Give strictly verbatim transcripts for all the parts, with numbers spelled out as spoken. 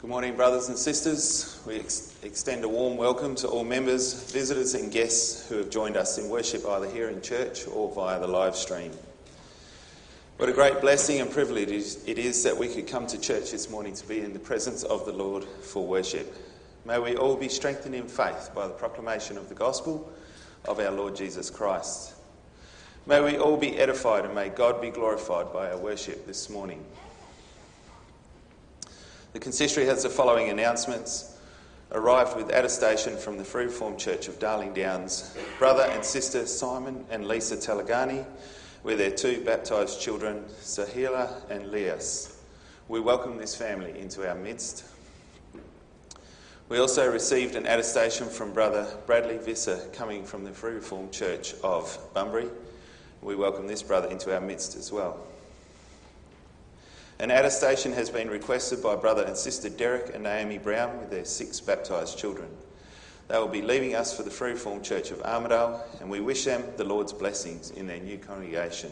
Good morning, brothers and sisters. We ex- extend a warm welcome to all members, visitors and guests who have joined us in worship either here in church or via the live stream. What a great blessing and privilege it is that we could come to church this morning to be in the presence of the Lord for worship. May we all be strengthened in faith by the proclamation of the gospel of our Lord Jesus Christ. May we all be edified and may God be glorified by our worship this morning. The consistory has the following announcements. Arrived with attestation from the Free Reformed Church of Darling Downs, brother and sister Simon and Lisa Talagani, with their two baptised children, Sahila and Leas. We welcome this family into our midst. We also received an attestation from brother Bradley Visser, coming from the Free Reformed Church of Bunbury. We welcome this brother into our midst as well. An attestation has been requested by brother and sister Derek and Naomi Brown with their six baptised children. They will be leaving us for the Free Reformed Church of Armidale, and we wish them the Lord's blessings in their new congregation.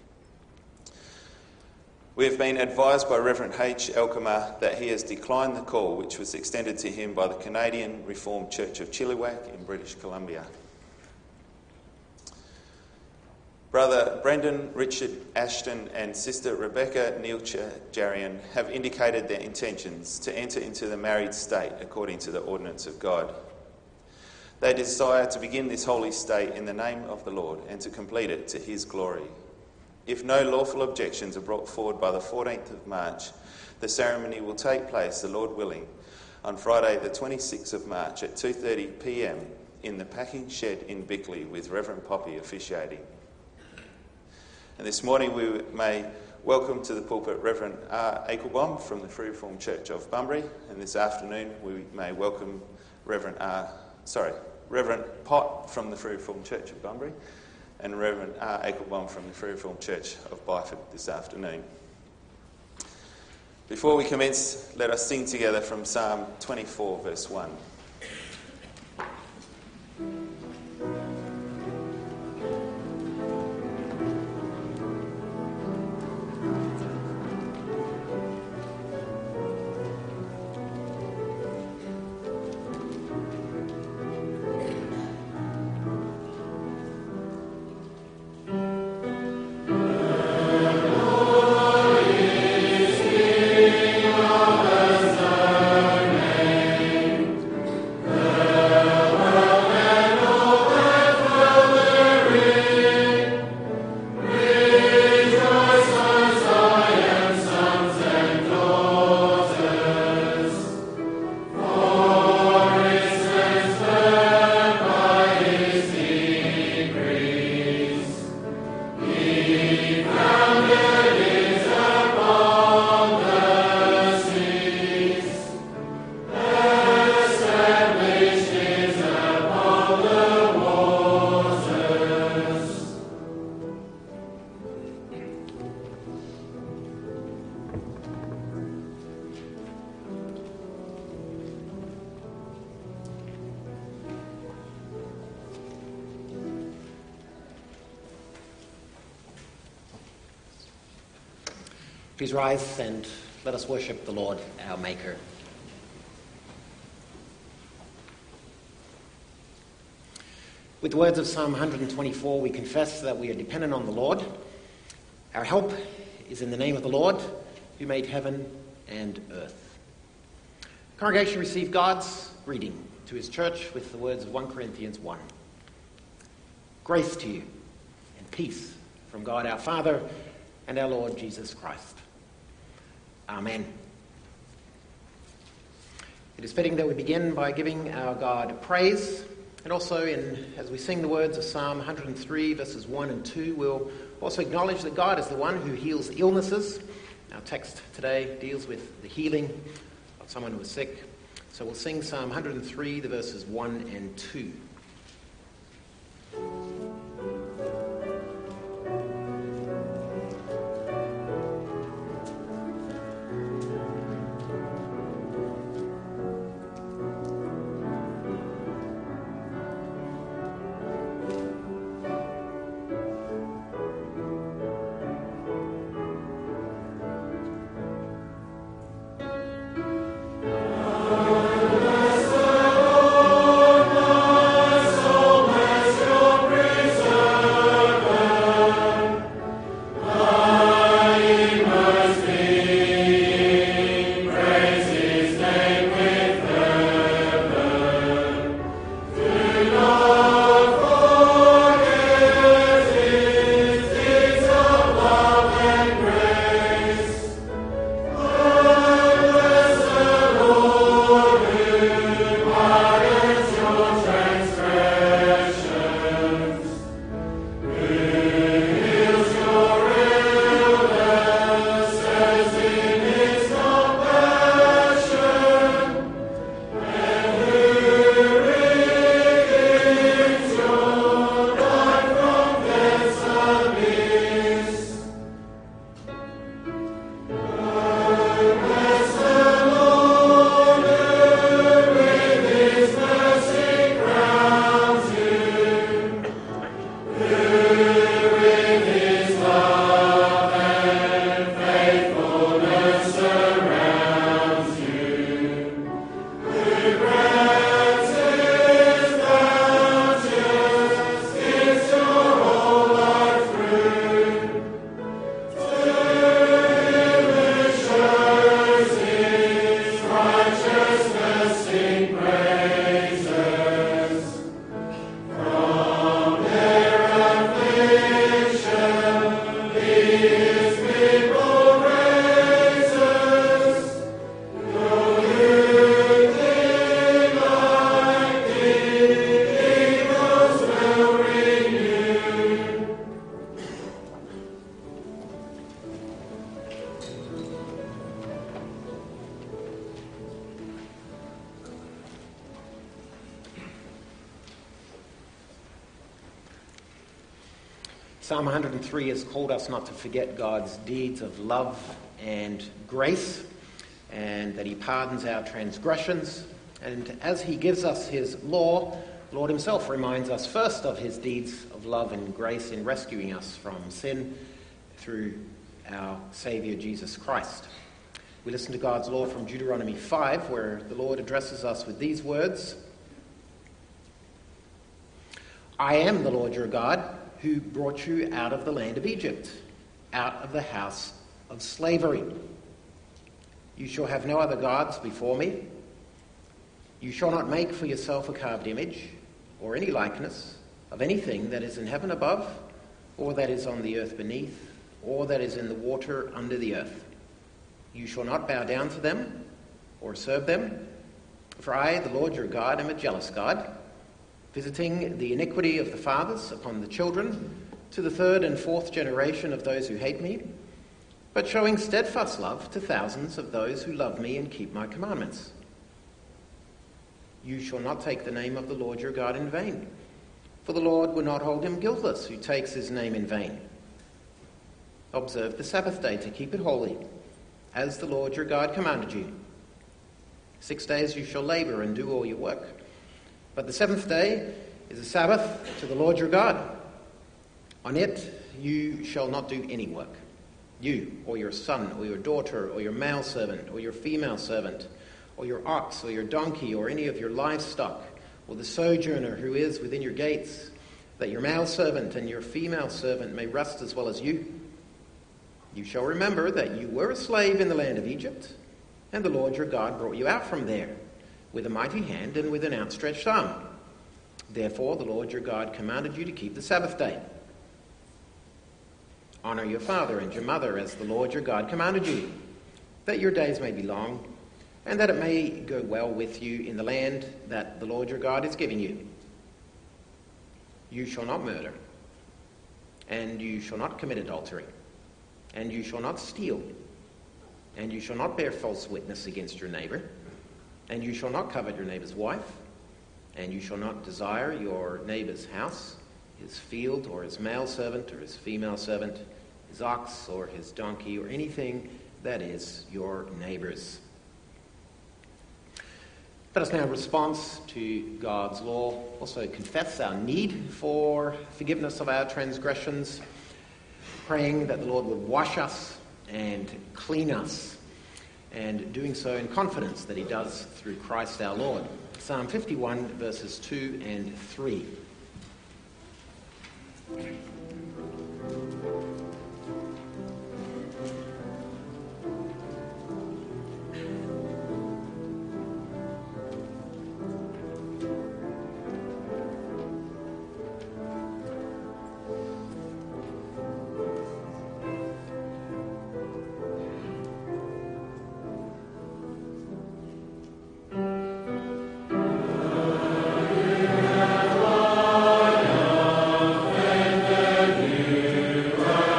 We have been advised by Reverend H. Elkamar that he has declined the call which was extended to him by the Canadian Reformed Church of Chilliwack in British Columbia. Brother Brendan Richard Ashton and Sister Rebecca Neil-Jarian have indicated their intentions to enter into the married state according to the ordinance of God. They desire to begin this holy state in the name of the Lord and to complete it to his glory. If no lawful objections are brought forward by the fourteenth of March, the ceremony will take place, the Lord willing, on Friday the twenty-sixth of March at two thirty p m in the packing shed in Bickley, with Reverend Poppy officiating. And this morning we may welcome to the pulpit Reverend R. Eichelbaum from the Free Reformed Church of Bunbury, and this afternoon we may welcome Reverend R. Sorry, Reverend Pott from the Free Reformed Church of Bunbury, and Reverend R. Eichelbaum from the Free Reformed Church of Byford this afternoon. Before we commence, let us sing together from Psalm twenty-four, verse one. Please rise and let us worship the Lord, our Maker. With the words of Psalm one hundred twenty-four, we confess that we are dependent on the Lord. Our help is in the name of the Lord, who made heaven and earth. The congregation received God's greeting to his church with the words of First Corinthians one. Grace to you and peace from God our Father and our Lord Jesus Christ. Amen. It is fitting that we begin by giving our God praise, and also in, as we sing the words of Psalm one hundred three, verses one and two, we'll also acknowledge that God is the one who heals illnesses. Our text today deals with the healing of someone who is sick. So we'll sing Psalm one hundred three, the verses one and two. Amen. Psalm one hundred three has called us not to forget God's deeds of love and grace, and that he pardons our transgressions. And as he gives us his law, the Lord himself reminds us first of his deeds of love and grace in rescuing us from sin through our Saviour Jesus Christ. We listen to God's law from Deuteronomy five, where the Lord addresses us with these words: I am the Lord your God, who brought you out of the land of Egypt, out of the house of slavery. You shall have no other gods before me. You shall not make for yourself a carved image, or any likeness of anything that is in heaven above, or that is on the earth beneath, or that is in the water under the earth. You shall not bow down to them, or serve them. For I, the Lord your God, am a jealous God, visiting the iniquity of the fathers upon the children, to the third and fourth generation of those who hate me, but showing steadfast love to thousands of those who love me and keep my commandments. You shall not take the name of the Lord your God in vain, for the Lord will not hold him guiltless who takes his name in vain. Observe the Sabbath day to keep it holy, as the Lord your God commanded you. Six days you shall labour and do all your work, but the seventh day is a Sabbath to the Lord your God. On it you shall not do any work, you or your son or your daughter or your male servant or your female servant or your ox or your donkey or any of your livestock or the sojourner who is within your gates, that your male servant and your female servant may rest as well as you. You shall remember that you were a slave in the land of Egypt, and the Lord your God brought you out from there with a mighty hand and with an outstretched arm. Therefore the Lord your God commanded you to keep the Sabbath day. Honour your father and your mother as the Lord your God commanded you, that your days may be long, and that it may go well with you in the land that the Lord your God is giving you. You shall not murder, and you shall not commit adultery, and you shall not steal, and you shall not bear false witness against your neighbour, and you shall not covet your neighbour's wife, and you shall not desire your neighbour's house, his field, or his male servant, or his female servant, his ox, or his donkey, or anything that is your neighbour's. Let us now, in response to God's law, also confess our need for forgiveness of our transgressions, praying that the Lord would wash us and clean us, and doing so in confidence that he does through Christ our Lord. Psalm fifty-one, verses two and three. Amen.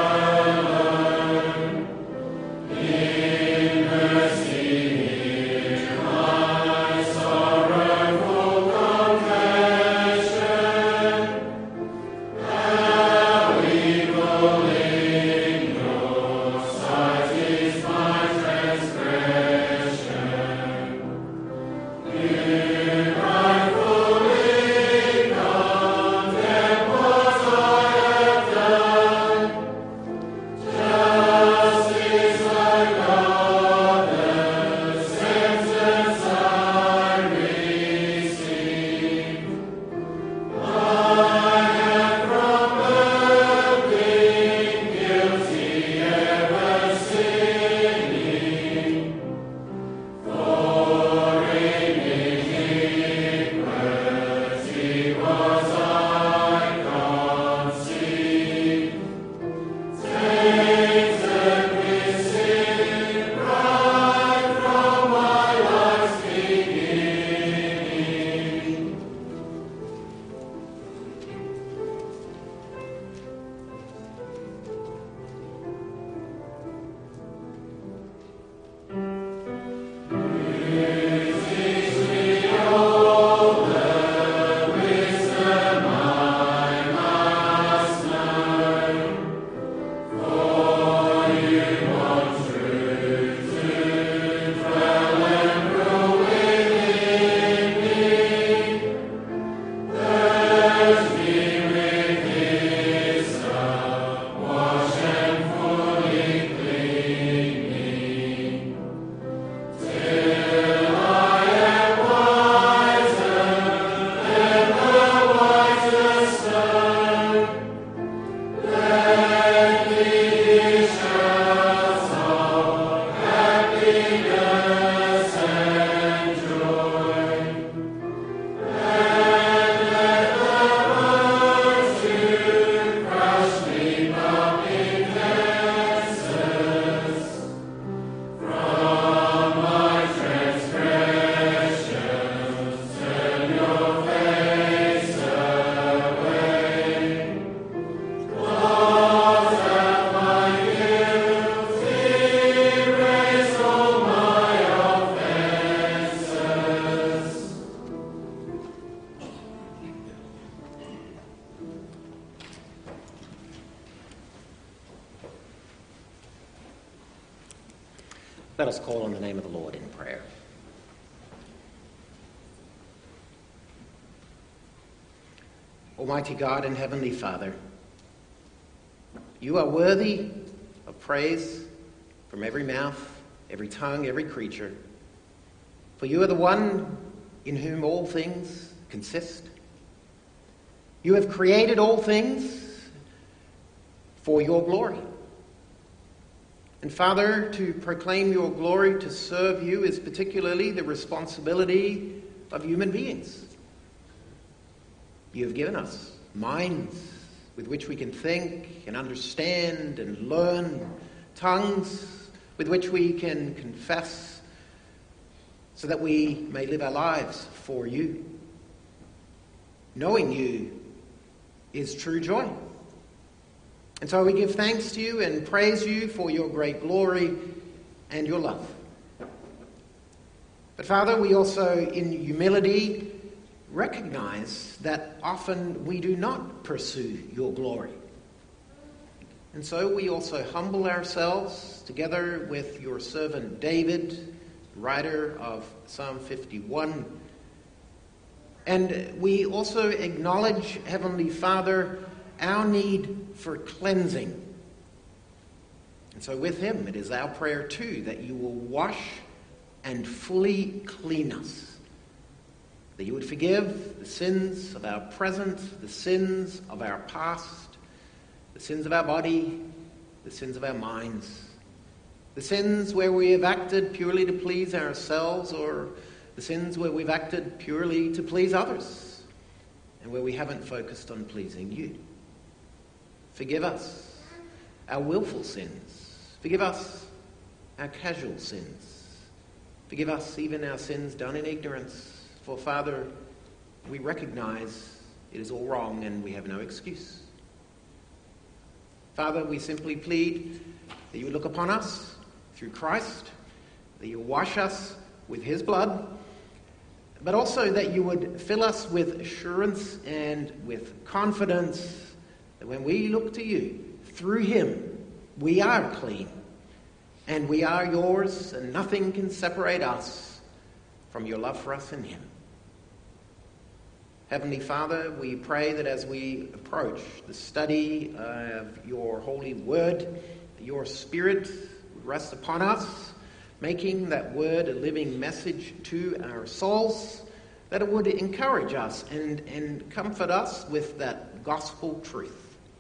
Let us call on the name of the Lord in prayer. Almighty God and Heavenly Father, you are worthy of praise from every mouth, every tongue, every creature. For you are the one in whom all things consist. You have created all things for your glory. And Father, to proclaim your glory, to serve you, is particularly the responsibility of human beings. You have given us minds with which we can think and understand and learn, tongues with which we can confess, so that we may live our lives for you. Knowing you is true joy. And so we give thanks to you and praise you for your great glory and your love. But Father, we also in humility recognize that often we do not pursue your glory. And so we also humble ourselves together with your servant David, writer of Psalm fifty-one. And we also acknowledge, Heavenly Father, our need for cleansing. And so with him, it is our prayer too that you will wash and fully clean us. That you would forgive the sins of our present, the sins of our past, the sins of our body, the sins of our minds, the sins where we have acted purely to please ourselves, or the sins where we've acted purely to please others, and where we haven't focused on pleasing you. Forgive us our willful sins. Forgive us our casual sins. Forgive us even our sins done in ignorance. For, Father, we recognize it is all wrong and we have no excuse. Father, we simply plead that you would look upon us through Christ, that you wash us with his blood, but also that you would fill us with assurance and with confidence that when we look to you, through him, we are clean, and we are yours, and nothing can separate us from your love for us in him. Heavenly Father, we pray that as we approach the study of your holy word, your Spirit would rest upon us, making that word a living message to our souls, that it would encourage us and, and comfort us with that gospel truth.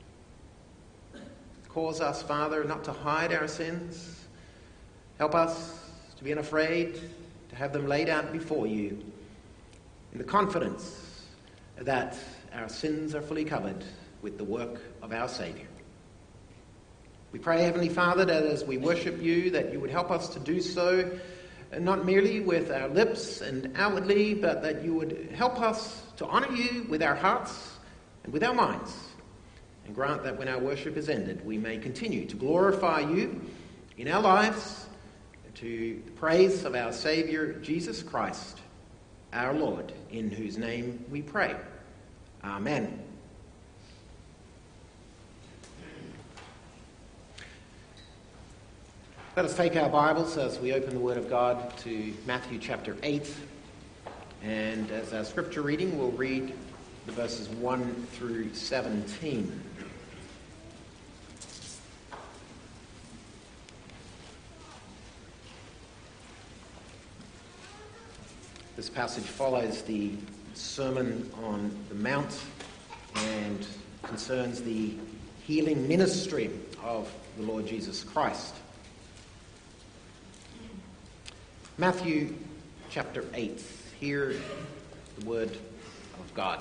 Cause us, Father, not to hide our sins. Help us to be unafraid, to have them laid out before you in the confidence that our sins are fully covered with the work of our Saviour. We pray, Heavenly Father, that as we worship you, that you would help us to do so, not merely with our lips and outwardly, but that you would help us to honour you with our hearts and with our minds. And grant that when our worship is ended, we may continue to glorify you in our lives, to the praise of our Saviour, Jesus Christ, our Lord, in whose name we pray. Amen. Let us take our Bibles as we open the Word of God to Matthew chapter eight. And as our scripture reading, we'll read the verses one through seventeen. This passage follows the Sermon on the Mount and concerns the healing ministry of the Lord Jesus Christ. Matthew chapter eight. Hear the word of God.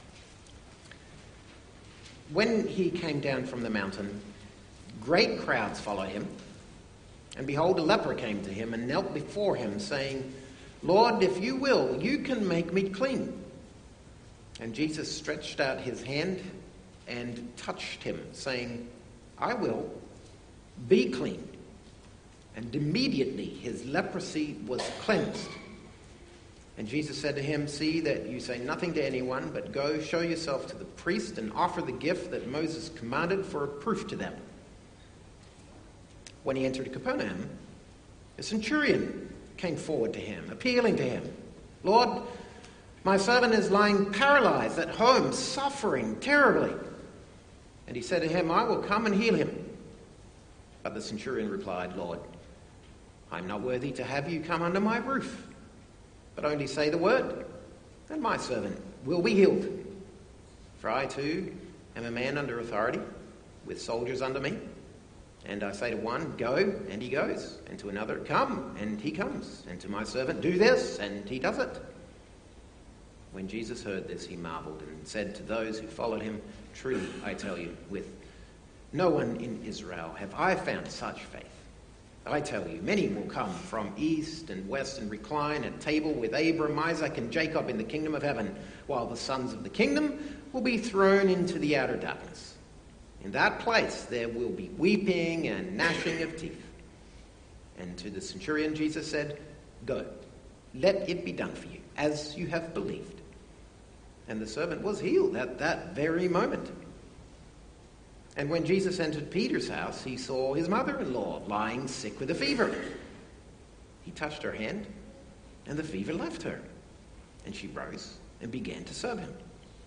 When he came down from the mountain, great crowds followed him. And behold, a leper came to him and knelt before him, saying, Lord, if you will, you can make me clean. And Jesus stretched out his hand and touched him, saying, I will, be clean. And immediately his leprosy was cleansed. And Jesus said to him, see that you say nothing to anyone, but go show yourself to the priest and offer the gift that Moses commanded for a proof to them. When he entered Capernaum, The centurion came forward to him, appealing to him, "Lord, my servant is lying paralyzed at home, suffering terribly." And he said to him, "I will come and heal him." But the centurion replied, "Lord, I am not worthy to have you come under my roof, but only say the word, and my servant will be healed. For I too am a man under authority, with soldiers under me. And I say to one, 'Go,' and he goes, and to another, 'Come,' and he comes, and to my servant, 'Do this,' and he does it." When Jesus heard this, he marveled and said to those who followed him, "Truly, I tell you, with no one in Israel have I found such faith. I tell you, many will come from east and west and recline at table with Abraham, Isaac, and Jacob in the kingdom of heaven, while the sons of the kingdom will be thrown into the outer darkness. In that place there will be weeping and gnashing of teeth." And to the centurion Jesus said, "Go, let it be done for you, as you have believed." And the servant was healed at that very moment. And when Jesus entered Peter's house, he saw his mother-in-law lying sick with a fever. He touched her hand, and the fever left her, and she rose and began to serve him.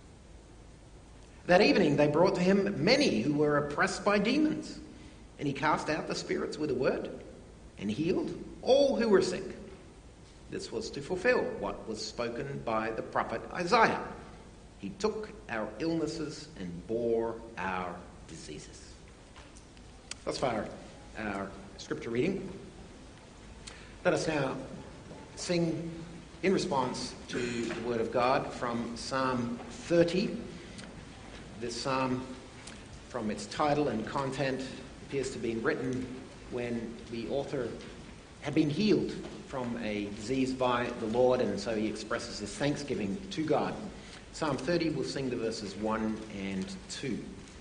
That evening they brought to him many who were oppressed by demons, and he cast out the spirits with a word and healed all who were sick. This was to fulfill what was spoken by the prophet Isaiah. "He took our illnesses and bore our diseases." Thus far, our scripture reading. Let us now sing in response to the word of God from Psalm thirty. This psalm, from its title and content, appears to have been written when the author had been healed from a disease by the Lord, and so he expresses his thanksgiving to God. Psalm thirty, we'll sing the verses one and two.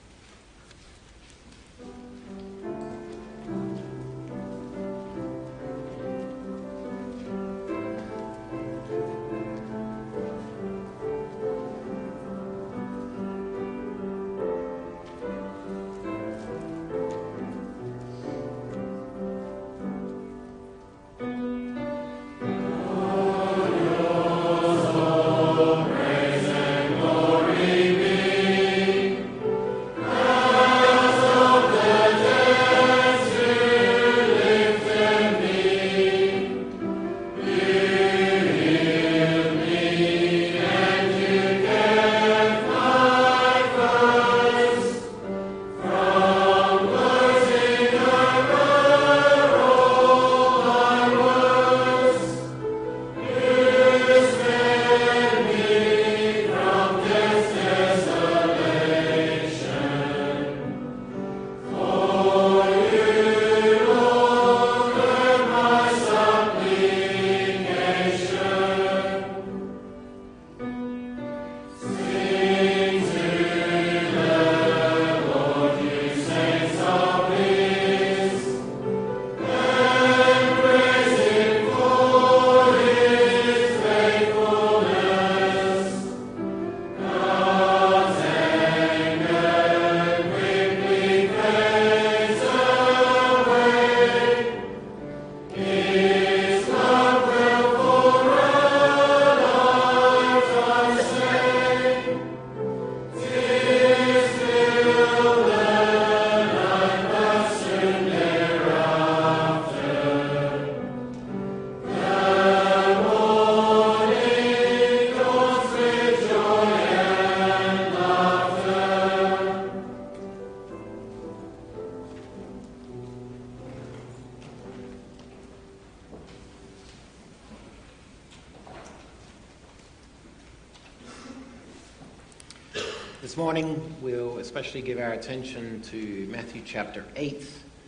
This morning, we'll especially give our attention to Matthew chapter eight.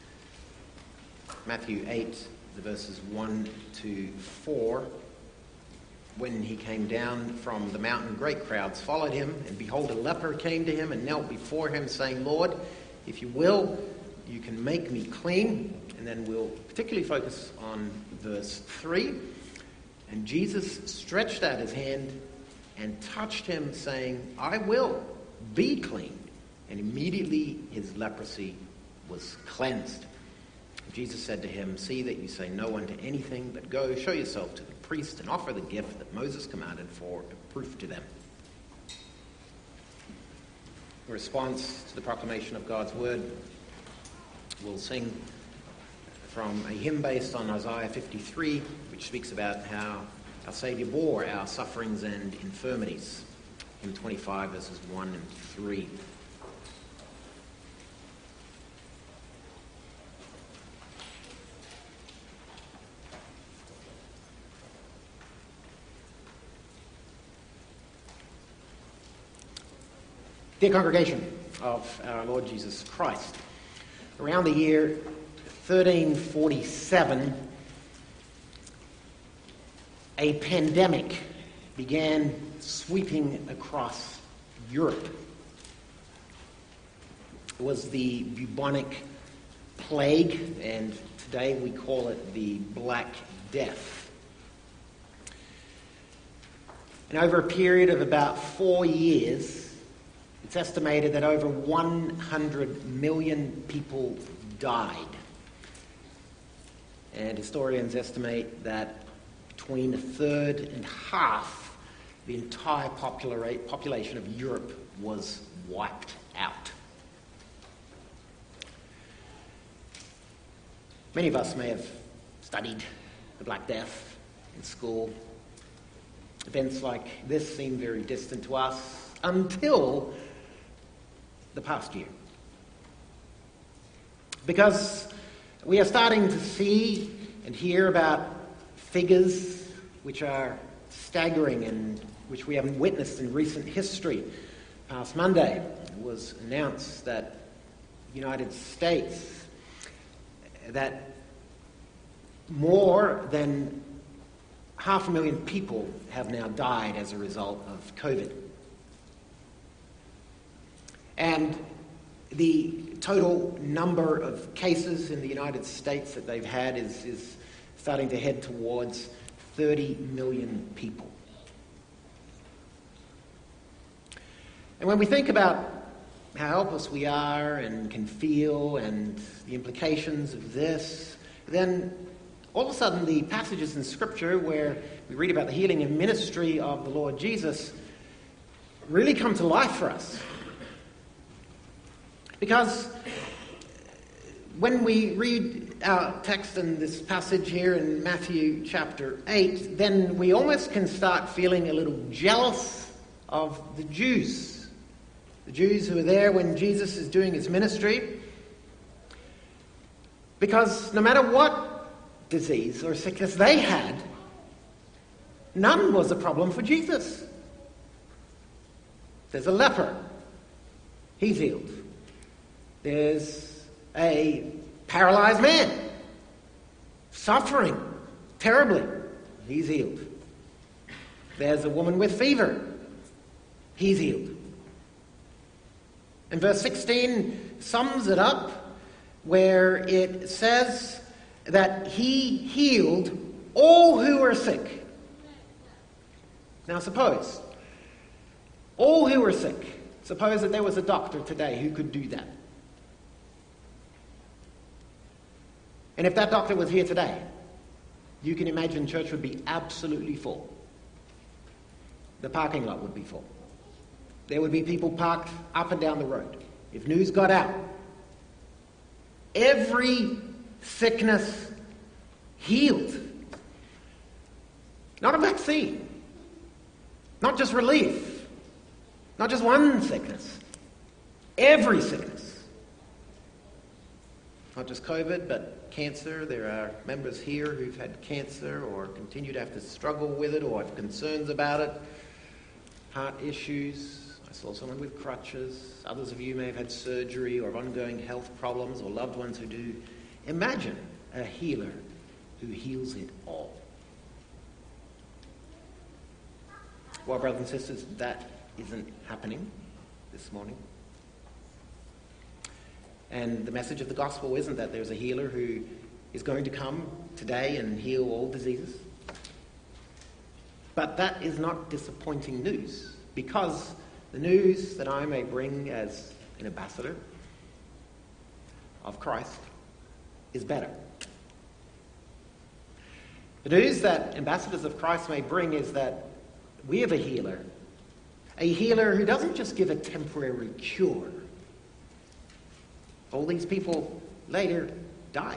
Matthew eight, the verses one to four. When he came down from the mountain, great crowds followed him, and behold, a leper came to him and knelt before him, saying, "Lord, if you will, you can make me clean." And then we'll particularly focus on verse three. And Jesus stretched out his hand and touched him, saying, "I will. Be clean." And immediately his leprosy was cleansed. Jesus said to him, "See that you say no one to anything, but go, show yourself to the priest and offer the gift that Moses commanded for a proof to them." In response to the proclamation of God's word, we'll sing from a hymn based on Isaiah fifty-three, which speaks about how our Saviour bore our sufferings and infirmities. Hymn twenty-five, verses one and three. Dear congregation of our Lord Jesus Christ, around the year thirteen forty-seven, a pandemic began sweeping across Europe. It was the bubonic plague, and today we call it the Black Death. And over a period of about four years, it's estimated that over one hundred million people died. And historians estimate that between a third and half the entire popula- population of Europe was wiped out. Many of us may have studied the Black Death in school. Events like this seem very distant to us until the past year. Because we are starting to see and hear about figures which are staggering and which we haven't witnessed in recent history. Past Monday, it was announced that the United States, that more than half a million people have now died as a result of COVID. And the total number of cases in the United States that they've had is, is starting to head towards thirty million people. And when we think about how helpless we are and can feel and the implications of this, then all of a sudden the passages in Scripture where we read about the healing and ministry of the Lord Jesus really come to life for us. Because when we read our text in this passage here in Matthew chapter eight, then we almost can start feeling a little jealous of the Jews. The Jews who are there when Jesus is doing his ministry. Because no matter what disease or sickness they had, none was a problem for Jesus. There's a leper. He's healed. There's a paralyzed man, suffering terribly. He's healed. There's a woman with fever. He's healed. And verse sixteen sums it up where it says that he healed all who were sick. Now suppose, all who were sick, suppose that there was a doctor today who could do that. And if that doctor was here today, you can imagine church would be absolutely full. The parking lot would be full. There would be people parked up and down the road. If news got out, every sickness healed. Not a vaccine. Not just relief. Not just one sickness. Every sickness. Not just COVID, but cancer. There are members here who've had cancer or continue to have to struggle with it or have concerns about it. Heart issues. I saw someone with crutches. Others of you may have had surgery or have ongoing health problems or loved ones who do. Imagine a healer who heals it all. Well, brothers and sisters, that isn't happening this morning. And the message of the gospel isn't that there's a healer who is going to come today and heal all diseases. But that is not disappointing news, because the news that I may bring as an ambassador of Christ is better. The news that ambassadors of Christ may bring is that we have a healer, a healer who doesn't just give a temporary cure. All these people later died.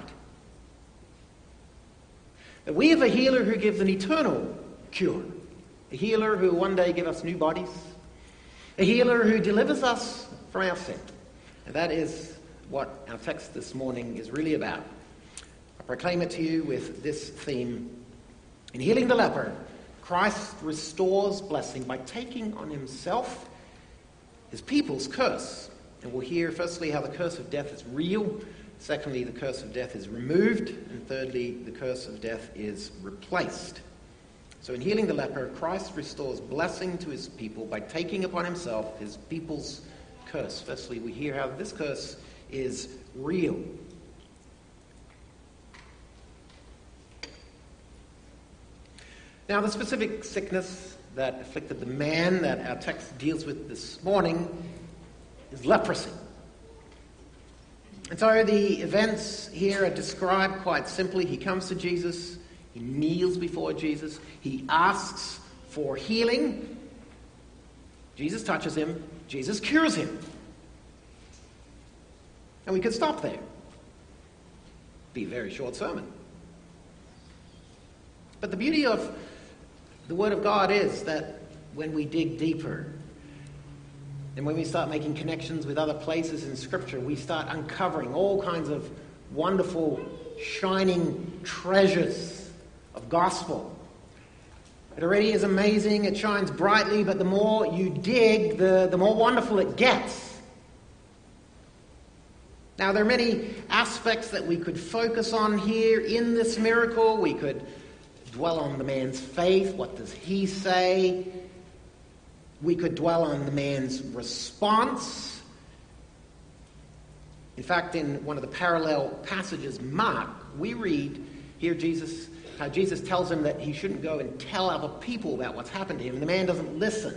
But we have a healer who gives an eternal cure, a healer who will one day give us new bodies, a healer who delivers us from our sin. And that is what our text this morning is really about. I proclaim it to you with this theme. In healing the leper, Christ restores blessing by taking on himself his people's curse. And we'll hear firstly how the curse of death is real, secondly the curse of death is removed, and thirdly the curse of death is replaced. So in healing the leper, Christ restores blessing to his people by taking upon himself his people's curse. Firstly, we hear how this curse is real. Now, the specific sickness that afflicted the man that our text deals with this morning is leprosy. And so the events here are described quite simply. He comes to Jesus, he kneels before Jesus, he asks for healing. Jesus touches him, Jesus cures him. And we could stop there. Be a very short sermon. But the beauty of the Word of God is that when we dig deeper and when we start making connections with other places in Scripture, we start uncovering all kinds of wonderful, shining treasures of gospel. It already is amazing, it shines brightly, but the more you dig, the, the more wonderful it gets. Now, there are many aspects that we could focus on here in this miracle. We could dwell on the man's faith. What does he say? We could dwell on the man's response. In fact, in one of the parallel passages, Mark, we read here Jesus, how Jesus tells him that he shouldn't go and tell other people about what's happened to him. The man doesn't listen.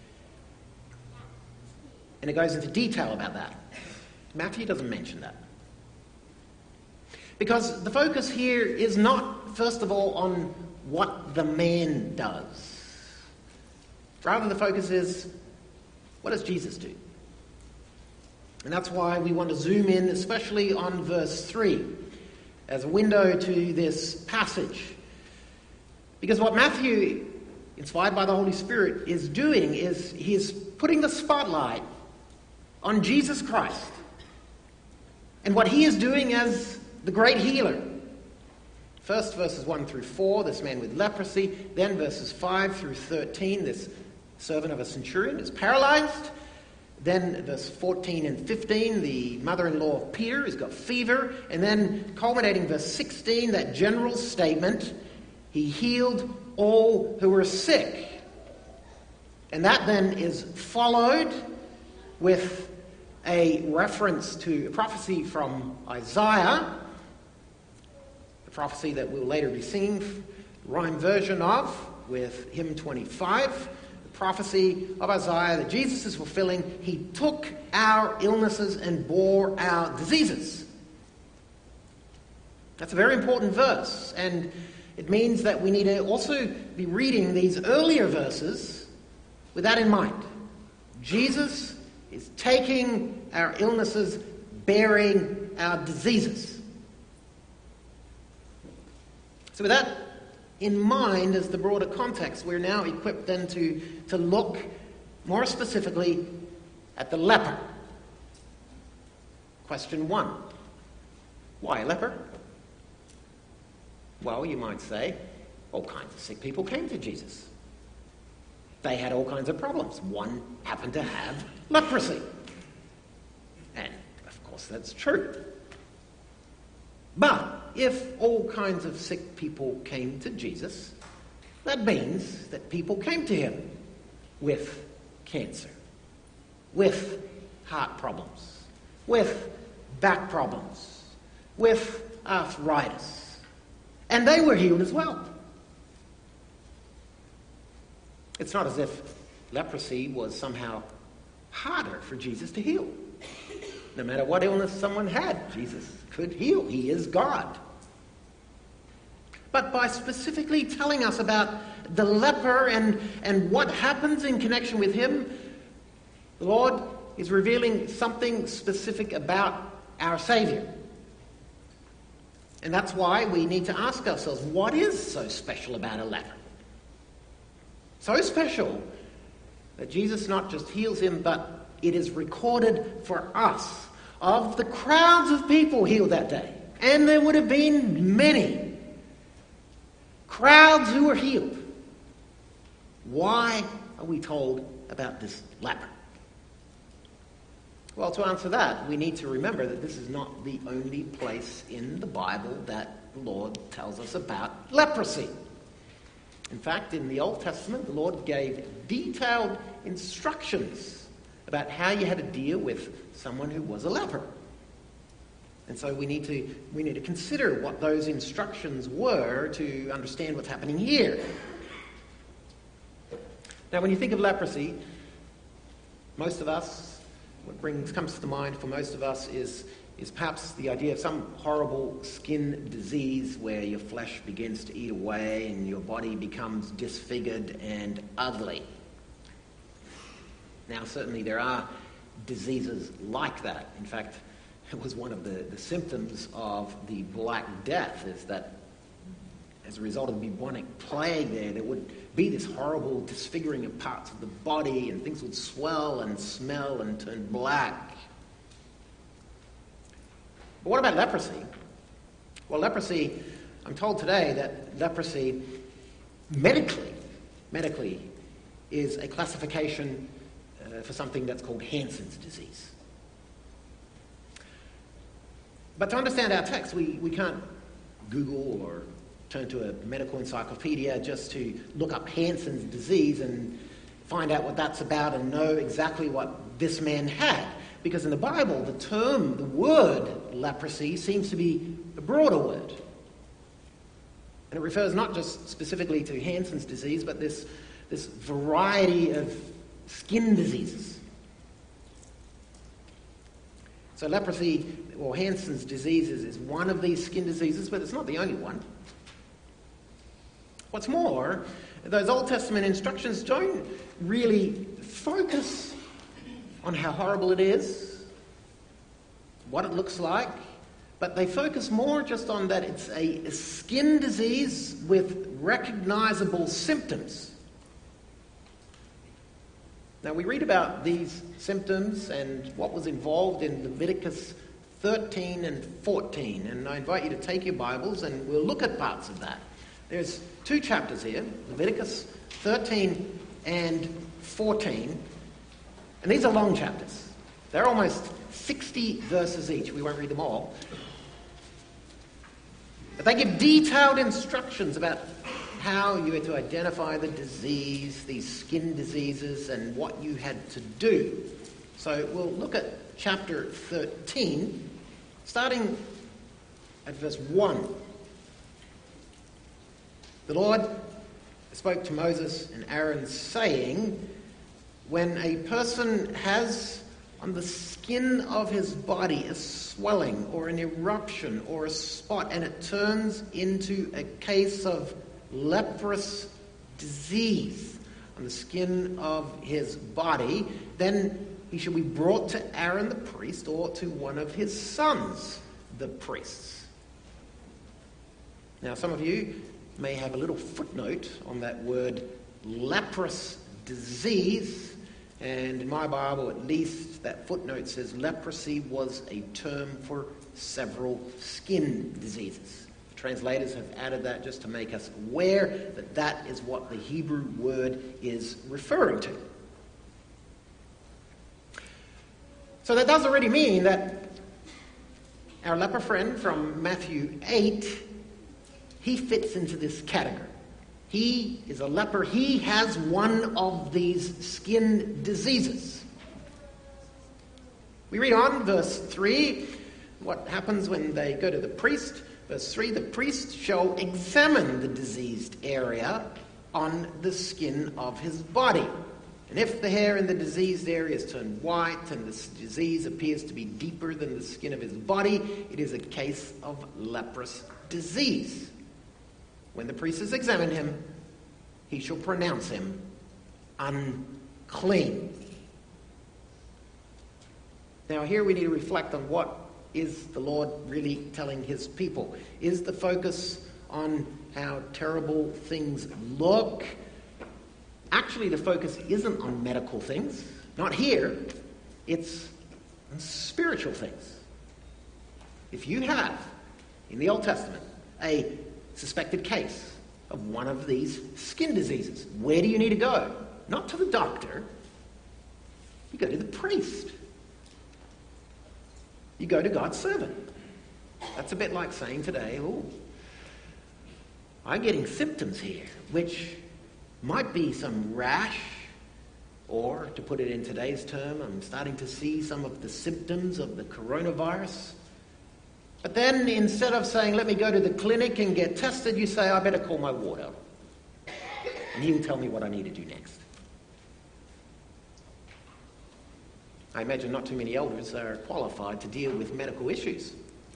And it goes into detail about that. Matthew doesn't mention that. Because the focus here is not, first of all, on what the man does. Rather, the focus is, what does Jesus do? And that's why we want to zoom in, especially on verse three, as a window to this passage. Because what Matthew, inspired by the Holy Spirit, is doing is he's putting the spotlight on Jesus Christ and what he is doing as the great healer. First, verses one through four, this man with leprosy. Then verses five through thirteen, this servant of a centurion is paralyzed. Then verse fourteen and fifteen, the mother-in-law of Peter has got fever. And then culminating verse sixteen, that general statement, he healed all who were sick. And that then is followed with a reference to a prophecy from Isaiah, a prophecy that we'll later be singing the rhyme version of with hymn twenty-five, the prophecy of Isaiah that Jesus is fulfilling. He took our illnesses and bore our diseases. That's a very important verse, and it means that we need to also be reading these earlier verses with that in mind. Jesus is taking our illnesses, bearing our diseases. So with that in mind as the broader context, we're now equipped then to, to look more specifically at the leper. Question one, why a leper? Well, you might say, all kinds of sick people came to Jesus. They had all kinds of problems. One happened to have leprosy. And, of course, that's true. But if all kinds of sick people came to Jesus, that means that people came to him with cancer, with heart problems, with back problems, with arthritis. And they were healed as well. It's not as if leprosy was somehow harder for Jesus to heal. No matter what illness someone had, Jesus could heal. He is God. But by specifically telling us about the leper and, and what happens in connection with him, the Lord is revealing something specific about our Saviour. And that's why we need to ask ourselves, what is so special about a leper? So special that Jesus not just heals him, but it is recorded for us of the crowds of people healed that day. And there would have been many crowds who were healed. Why are we told about this leper? Well, to answer that, we need to remember that this is not the only place in the Bible that the Lord tells us about leprosy. In fact, in the Old Testament, the Lord gave detailed instructions about how you had to deal with someone who was a leper. And so we need to we need to consider what those instructions were to understand what's happening here. Now, when you think of leprosy, most of us, what brings comes to mind for most of us is, is perhaps the idea of some horrible skin disease where your flesh begins to eat away and your body becomes disfigured and ugly. Now, certainly there are diseases like that. In fact, it was one of the, the symptoms of the Black Death, is that as a result of the bubonic plague there, there would be this horrible disfiguring of parts of the body, and things would swell and smell and turn black. But what about leprosy? Well, leprosy, I'm told today that leprosy medically, medically is a classification uh, for something that's called Hansen's disease. But to understand our text, we, we can't Google or turn to a medical encyclopedia just to look up Hansen's disease and find out what that's about and know exactly what this man had. Because in the Bible, the term, the word leprosy seems to be a broader word. And it refers not just specifically to Hansen's disease, but this, this variety of skin diseases. So leprosy, or Hansen's disease, is, is one of these skin diseases, but it's not the only one. What's more, those Old Testament instructions don't really focus on how horrible it is, what it looks like, but they focus more just on that it's a skin disease with recognizable symptoms. Now, we read about these symptoms and what was involved in Leviticus thirteen and fourteen, and I invite you to take your Bibles and we'll look at parts of that. There's two chapters here, Leviticus thirteen and fourteen, and these are long chapters. They're almost sixty verses each. We won't read them all. But they give detailed instructions about how you had to identify the disease, these skin diseases, and what you had to do. So we'll look at chapter thirteen, starting at verse one. The Lord spoke to Moses and Aaron, saying, when a person has on the skin of his body a swelling or an eruption or a spot, and it turns into a case of leprous disease on the skin of his body, then he shall be brought to Aaron the priest or to one of his sons, the priests. Now, some of you may have a little footnote on that word leprous disease, and in my Bible at least that footnote says leprosy was a term for several skin diseases. The translators have added that just to make us aware that that is what the Hebrew word is referring to. So that does already mean that our leper friend from Matthew eight, he fits into this category. He is a leper. He has one of these skin diseases. We read on, verse three, what happens when they go to the priest. Verse three, the priest shall examine the diseased area on the skin of his body. And if the hair in the diseased area is turned white and the disease appears to be deeper than the skin of his body, it is a case of leprous disease. When the priest has examined him, he shall pronounce him unclean. Now here we need to reflect on what is the Lord really telling his people. Is the focus on how terrible things look? Actually, the focus isn't on medical things. Not here. It's on spiritual things. If you have, in the Old Testament, a suspected case of one of these skin diseases, where do you need to go? Not to the doctor. You go to the priest. You go to God's servant. That's a bit like saying today, oh, I'm getting symptoms here, which might be some rash, or, to put it in today's term, I'm starting to see some of the symptoms of the coronavirus. But then, instead of saying, let me go to the clinic and get tested, you say, I better call my ward elder. And he will tell me what I need to do next. I imagine not too many elders are qualified to deal with medical issues.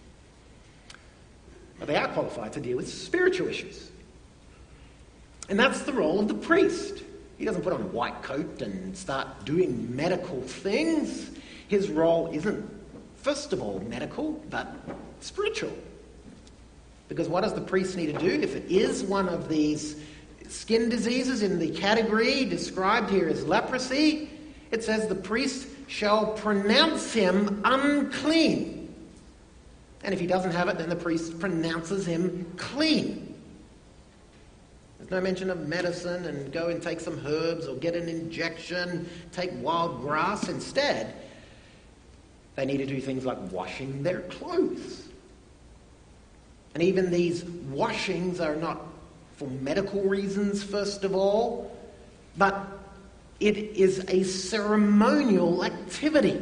But they are qualified to deal with spiritual issues. And that's the role of the priest. He doesn't put on a white coat and start doing medical things. His role isn't, first of all, medical, but spiritual. Because what does the priest need to do if it is one of these skin diseases in the category described here as leprosy? It says the priest shall pronounce him unclean. And if he doesn't have it, then the priest pronounces him clean. There's no mention of medicine and go and take some herbs or get an injection, take wild grass. Instead, they need to do things like washing their clothes. And even these washings are not for medical reasons, first of all, but it is a ceremonial activity.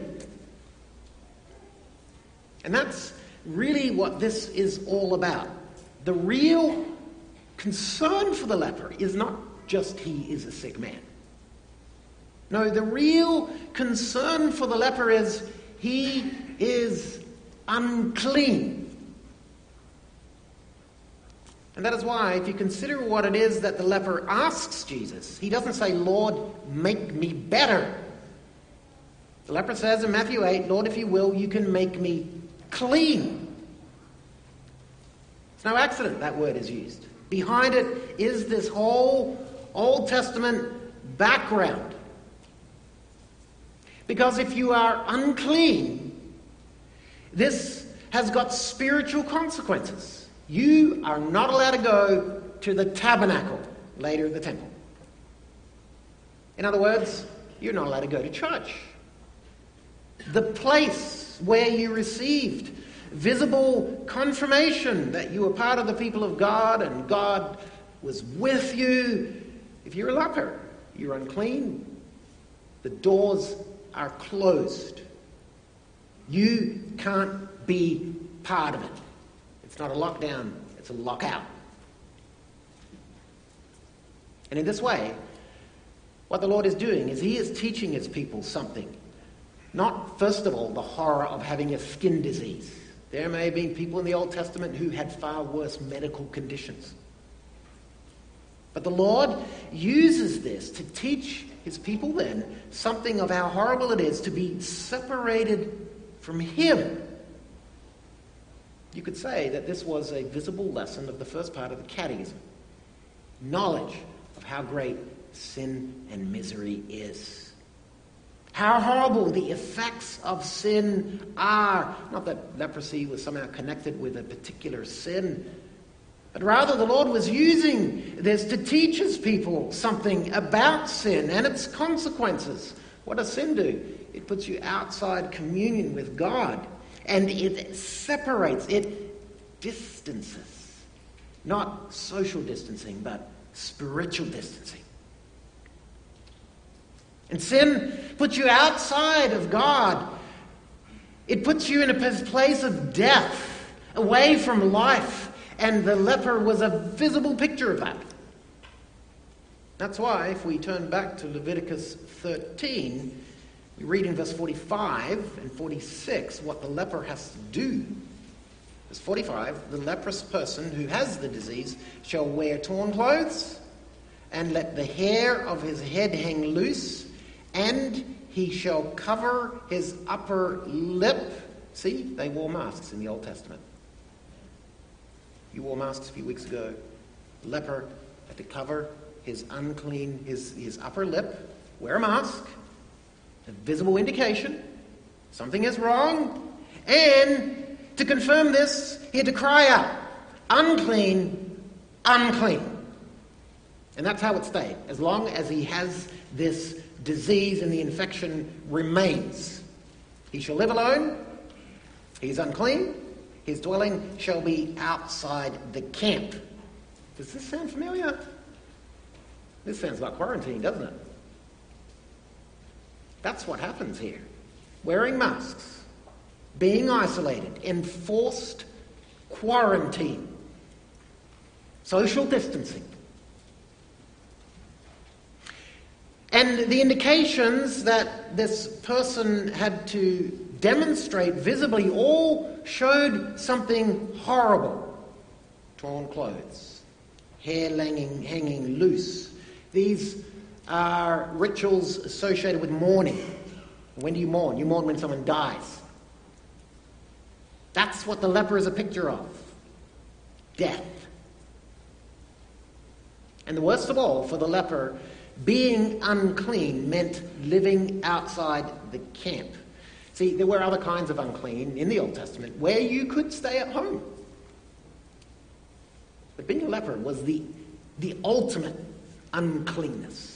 And that's really what this is all about. The real concern for the leper is not just he is a sick man. No, the real concern for the leper is he is unclean. And that is why, if you consider what it is that the leper asks Jesus, he doesn't say, Lord, make me better. The leper says in Matthew eight, Lord, if you will, you can make me clean. It's no accident that word is used. Behind it is this whole Old Testament background. Because if you are unclean, this has got spiritual consequences. You are not allowed to go to the tabernacle, later the temple. In other words, you're not allowed to go to church. The place where you received visible confirmation that you were part of the people of God and God was with you. If you're a leper, you're unclean. The doors are closed. You can't be part of it. It's not a lockdown, it's a lockout. And in this way, what the Lord is doing is he is teaching his people something. Not, first of all, the horror of having a skin disease. There may have been people in the Old Testament who had far worse medical conditions. But the Lord uses this to teach his people then something of how horrible it is to be separated from him. You could say that this was a visible lesson of the first part of the catechism. Knowledge of how great sin and misery is. How horrible the effects of sin are. Not that leprosy was somehow connected with a particular sin, but rather the Lord was using this to teach his people something about sin and its consequences. What does sin do? It puts you outside communion with God. And it separates, it distances. Not social distancing, but spiritual distancing. And sin puts you outside of God. It puts you in a place of death, away from life. And the leper was a visible picture of that. That's why, if we turn back to Leviticus thirteen, we read in verse forty-five and forty-six what the leper has to do. Verse forty-five, the leprous person who has the disease shall wear torn clothes, and let the hair of his head hang loose, and he shall cover his upper lip. See, they wore masks in the Old Testament. You wore masks a few weeks ago. The leper had to cover his unclean, his, his upper lip, wear a mask, a visible indication something is wrong, and to confirm this, he had to cry out, unclean, unclean. And that's how it stayed, as long as he has this disease and the infection remains. He shall live alone, he is unclean, his dwelling shall be outside the camp. Does this sound familiar? This sounds like quarantine, doesn't it? That's what happens here. Wearing masks, being isolated, enforced quarantine, social distancing. And the indications that this person had to demonstrate visibly all showed something horrible. Torn clothes, hair hanging, hanging loose. These are rituals associated with mourning. When do you mourn? You mourn when someone dies. That's what the leper is a picture of. Death. And the worst of all, for the leper, being unclean meant living outside the camp. See, there were other kinds of unclean in the Old Testament where you could stay at home. But being a leper was the, the ultimate uncleanness.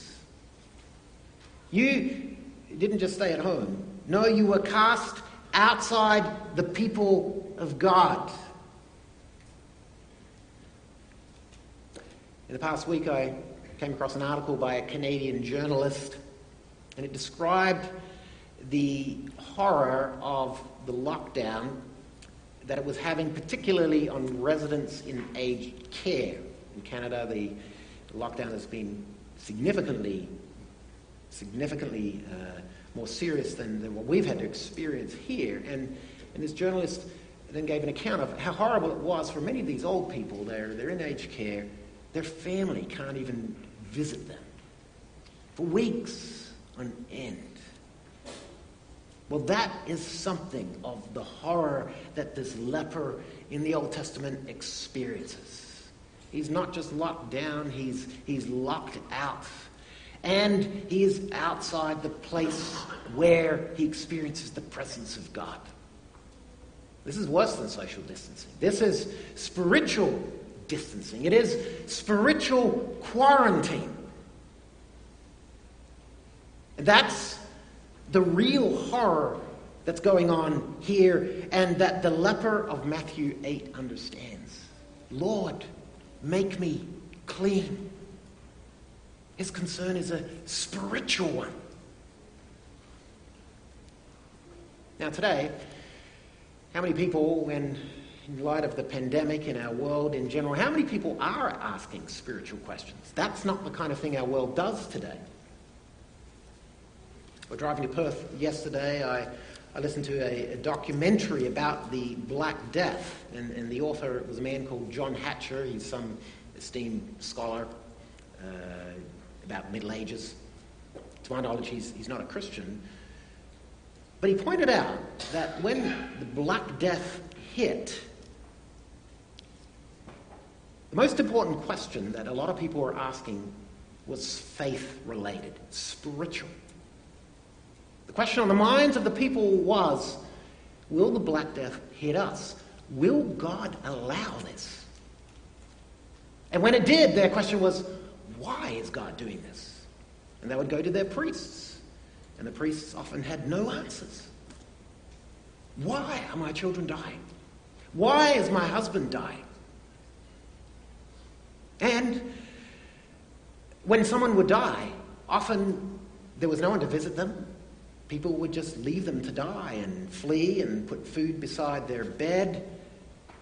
You didn't just stay at home. No, you were cast outside the people of God. In the past week, I came across an article by a Canadian journalist, and it described the horror of the lockdown that it was having, particularly on residents in aged care. In Canada, the lockdown has been significantly, significantly uh, more serious than, than what we've had to experience here. And, and this journalist then gave an account of how horrible it was for many of these old people. They're, they're in aged care. Their family can't even visit them for weeks on end. Well, that is something of the horror that this leper in the Old Testament experiences. He's not just locked down, he's, he's locked out. And he is outside the place where he experiences the presence of God. This is worse than social distancing. This is spiritual distancing. It is spiritual quarantine. That's the real horror that's going on here, and that the leper of Matthew eight understands. Lord, make me clean. His concern is a spiritual one. Now today, how many people, when in light of the pandemic in our world in general, how many people are asking spiritual questions? That's not the kind of thing our world does today. We're driving to Perth yesterday. I, I listened to a, a documentary about the Black Death, and, and the author was a man called John Hatcher. He's some esteemed scholar uh, about Middle Ages. To my knowledge, he's, he's not a Christian. But he pointed out that when the Black Death hit, the most important question that a lot of people were asking was faith-related, spiritual. The question on the minds of the people was, will the Black Death hit us? Will God allow this? And when it did, their question was, why is God doing this? And they would go to their priests, and the priests often had no answers. Why are my children dying? Why is my husband dying? And when someone would die, often there was no one to visit them. People would just leave them to die and flee and put food beside their bed.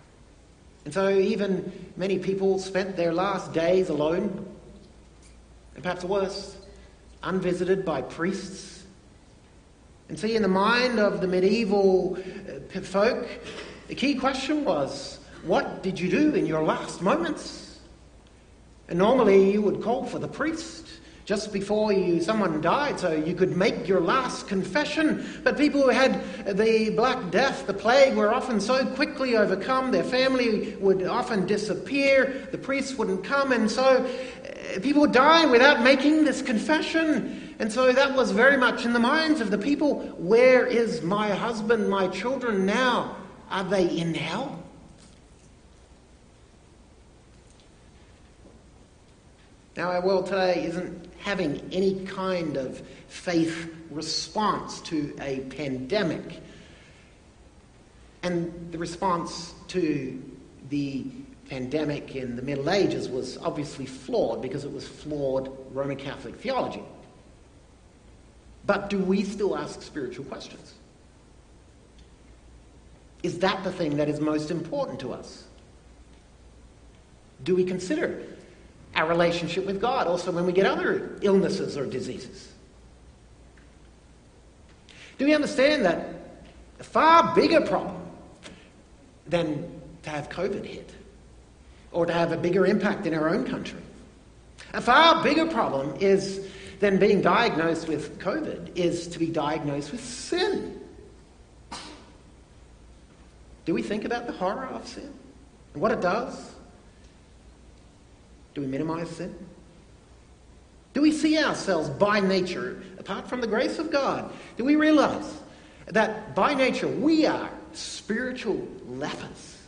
And so even many people spent their last days alone. and perhaps worse, unvisited by priests. And see, in the mind of the medieval uh, folk, the key question was, what did you do in your last moments? And normally you would call for the priest just before you someone died so you could make your last confession. But people who had the Black Death, the plague, were often so quickly overcome, their family would often disappear, the priests wouldn't come, and so uh, people would die without making this confession. And so that was very much in the minds of the people. Where is my husband, my children now? Are they in hell? Now, our world today isn't having any kind of faith response to a pandemic. And the response to the pandemic in the Middle Ages was obviously flawed because it was flawed Roman Catholic theology. But do we still ask spiritual questions? Is that the thing that is most important to us? Do we consider our relationship with God also when we get other illnesses or diseases? Do we understand that a far bigger problem than to have COVID hit or to have a bigger impact in our own country, a far bigger problem is than being diagnosed with COVID is to be diagnosed with sin? Do we think about the horror of sin and what it does? Do we minimize sin? Do we see ourselves by nature, apart from the grace of God, do we realize that by nature we are spiritual lepers?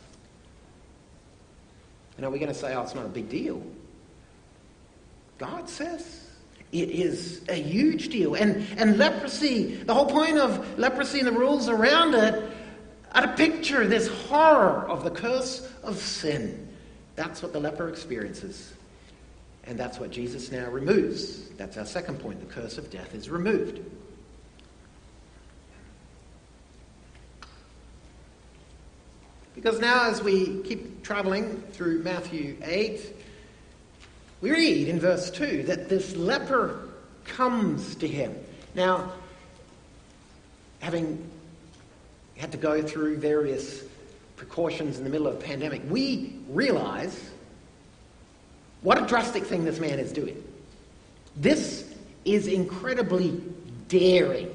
And are we going to say, oh, it's not a big deal? God says it is a huge deal. And, and leprosy, the whole point of leprosy and the rules around it are to picture this horror of the curse of sin. That's what the leper experiences. And that's what Jesus now removes. That's our second point. The curse of death is removed. Because now as we keep travelling through Matthew eight, we read in verse two that this leper comes to him. Now, having had to go through various precautions in the middle of a pandemic, we realise what a drastic thing this man is doing. This is incredibly daring.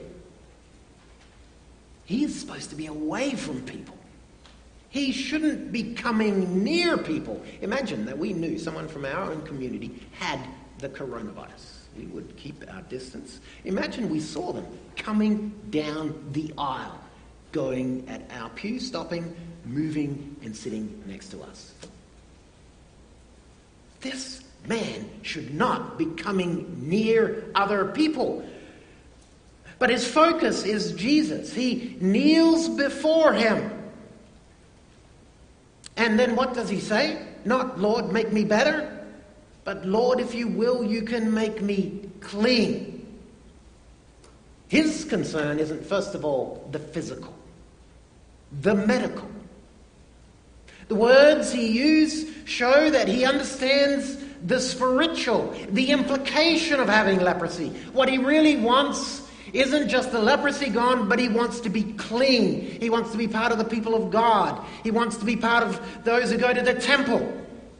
He is supposed to be away from people. He shouldn't be coming near people. Imagine that we knew someone from our own community had the coronavirus. We would keep our distance. Imagine we saw them coming down the aisle, going at our pew, stopping, moving, and sitting next to us. This man should not be coming near other people. But his focus is Jesus. He kneels before him. And then what does he say? Not, Lord, make me better, but Lord, if you will, you can make me clean. His concern isn't, first of all, the physical, the medical. The words he used show that he understands the spiritual, the implication of having leprosy. What he really wants isn't just the leprosy gone, but he wants to be clean. He wants to be part of the people of God. He wants to be part of those who go to the temple.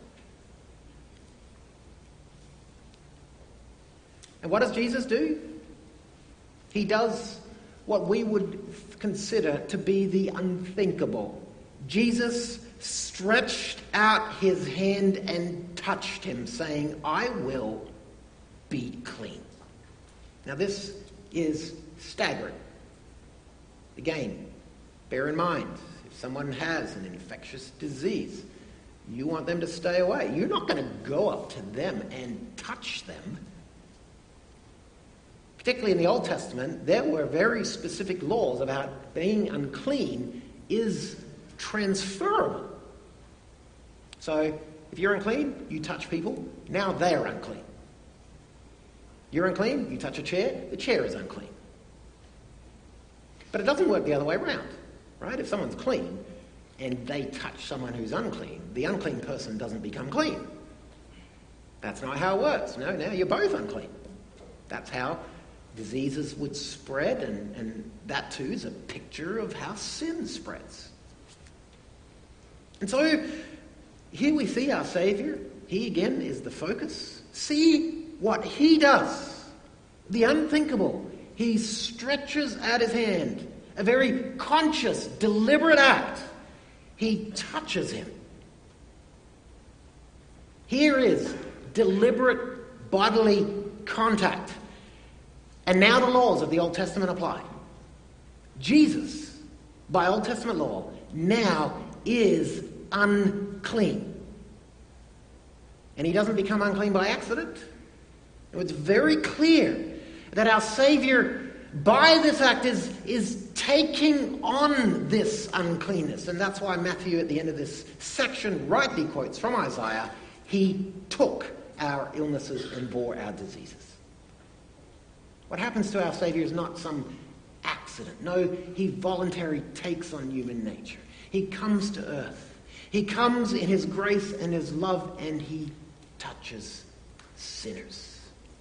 And what does Jesus do? He does what we would consider to be the unthinkable. Jesus stretched out his hand and touched him, saying, I will be clean. Now this is staggering. Again, bear in mind, if someone has an infectious disease, you want them to stay away. You're not going to go up to them and touch them. Particularly in the Old Testament, there were very specific laws about being unclean is transferable. So, if you're unclean, you touch people, now they're unclean. You're unclean, you touch a chair, the chair is unclean. But it doesn't work the other way around, right? If someone's clean and they touch someone who's unclean, the unclean person doesn't become clean. That's not how it works. No, now you're both unclean. That's how diseases would spread, and, and that too is a picture of how sin spreads. And so here we see our Saviour. He again is the focus. See what he does. The unthinkable. He stretches out his hand. A very conscious, deliberate act. He touches him. Here is deliberate bodily contact. And now the laws of the Old Testament apply. Jesus, by Old Testament law, now is unclean. And he doesn't become unclean by accident. It's very clear that our Saviour, by this act, is, is taking on this uncleanness. And that's why Matthew, at the end of this section, rightly quotes from Isaiah, he took our illnesses and bore our diseases. What happens to our Saviour is not some accident. No, he voluntarily takes on human nature. He comes to earth. He comes in his grace and his love, and he touches sinners.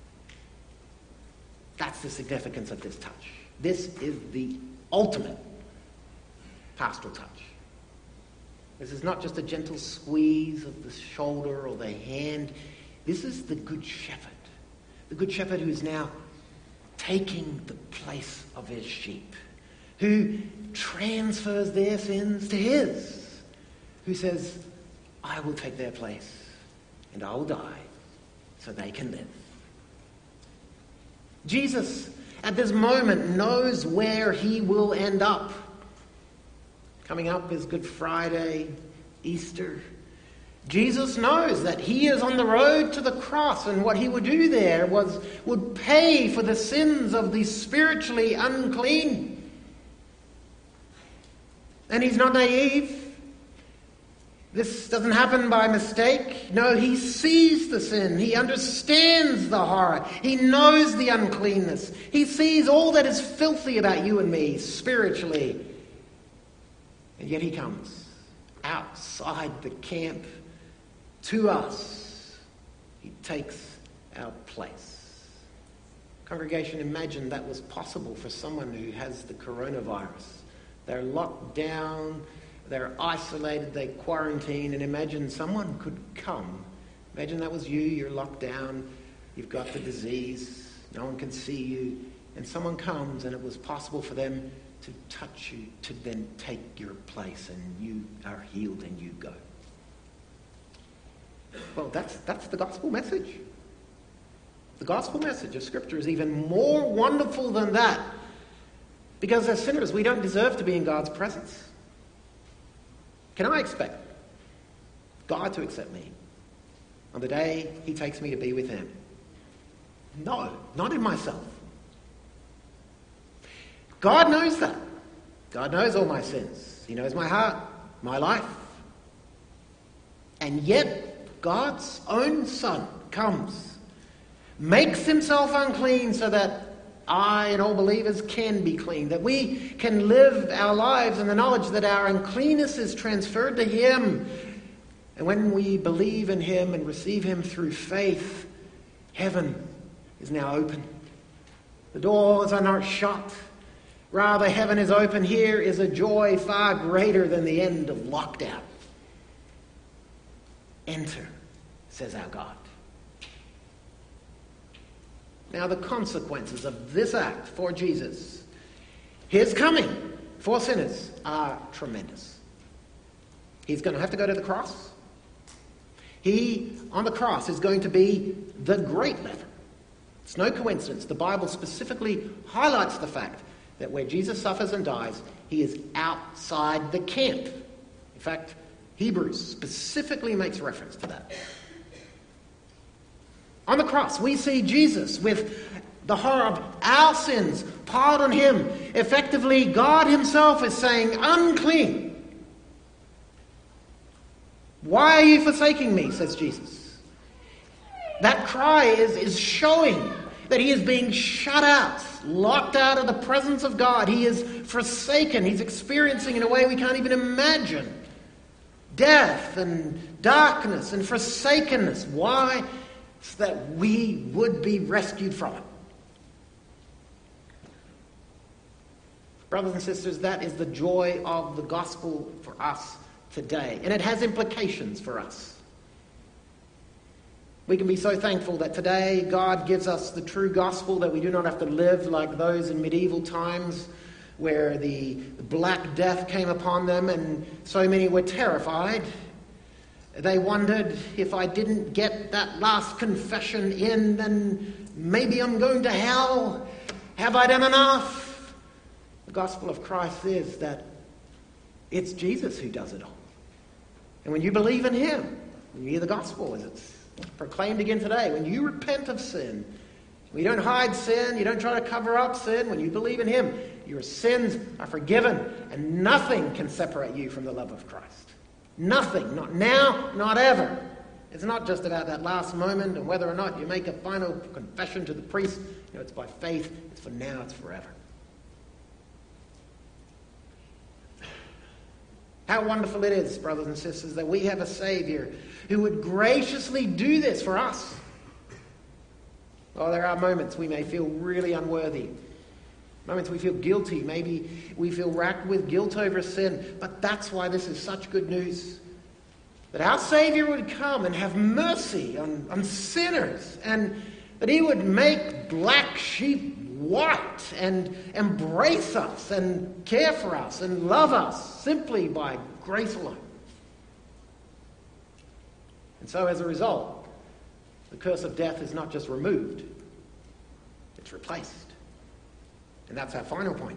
That's the significance of this touch. This is the ultimate pastoral touch. This is not just a gentle squeeze of the shoulder or the hand. This is the Good Shepherd. The Good Shepherd who is now taking the place of his sheep. Who transfers their sins to his. Who says, I will take their place and I will die so they can live. Jesus, at this moment, knows where he will end up. Coming up is Good Friday, Easter. Jesus knows that he is on the road to the cross, and what he would do there was would pay for the sins of the spiritually unclean. And he's not naive. This doesn't happen by mistake. No, he sees the sin. He understands the horror. He knows the uncleanness. He sees all that is filthy about you and me spiritually. And yet he comes outside the camp to us. He takes our place. Congregation, imagine that was possible for someone who has the coronavirus. They're locked down. They're isolated, they quarantine, and imagine someone could come. Imagine that was you, you're locked down, you've got the disease, no one can see you, and someone comes and it was possible for them to touch you, to then take your place, and you are healed and you go. Well, that's, that's the gospel message. The gospel message of Scripture is even more wonderful than that, because as sinners, we don't deserve to be in God's presence. Can I expect God to accept me on the day he takes me to be with him? No, not in myself. God knows that. God knows all my sins. He knows my heart, my life. And yet, God's own Son comes, makes himself unclean so that I and all believers can be clean, that we can live our lives in the knowledge that our uncleanness is transferred to him. And when we believe in him and receive him through faith, heaven is now open. The doors are not shut. Rather, heaven is open. Here is a joy far greater than the end of lockdown. Enter, says our God. Now, the consequences of this act for Jesus, his coming for sinners, are tremendous. He's going to have to go to the cross. He, on the cross, is going to be the great leper. It's no coincidence. The Bible specifically highlights the fact that where Jesus suffers and dies, he is outside the camp. In fact, Hebrews specifically makes reference to that. On the cross, we see Jesus with the horror of our sins piled on him. Effectively, God himself is saying, unclean. Why are you forsaking me, says Jesus. That cry is, is showing that he is being shut out, locked out of the presence of God. He is forsaken. He's experiencing in a way we can't even imagine death and darkness and forsakenness. Why? so that we would be rescued from it. Brothers and sisters, that is the joy of the gospel for us today. And it has implications for us. We can be so thankful that today God gives us the true gospel, that we do not have to live like those in medieval times where the Black Death came upon them and so many were terrified. They wondered, if I didn't get that last confession in, then maybe I'm going to hell. Have I done enough? The gospel of Christ is that it's Jesus who does it all. And when you believe in him, when you hear the gospel as it's proclaimed again today, when you repent of sin, when you don't hide sin, you don't try to cover up sin, when you believe in him, your sins are forgiven, and nothing can separate you from the love of Christ. Nothing, not now, not ever. It's not just about that last moment and whether or not you make a final confession to the priest. You know, it's by faith, it's for now, it's forever. How wonderful it is, brothers and sisters, that we have a Savior who would graciously do this for us. Well, there are moments we may feel really unworthy. Moments we feel guilty. Maybe we feel racked with guilt over sin. But that's why this is such good news. That our Savior would come and have mercy on, on sinners. And that he would make black sheep white and embrace us and care for us and love us simply by grace alone. And so as a result, the curse of death is not just removed, it's replaced. And that's our final point.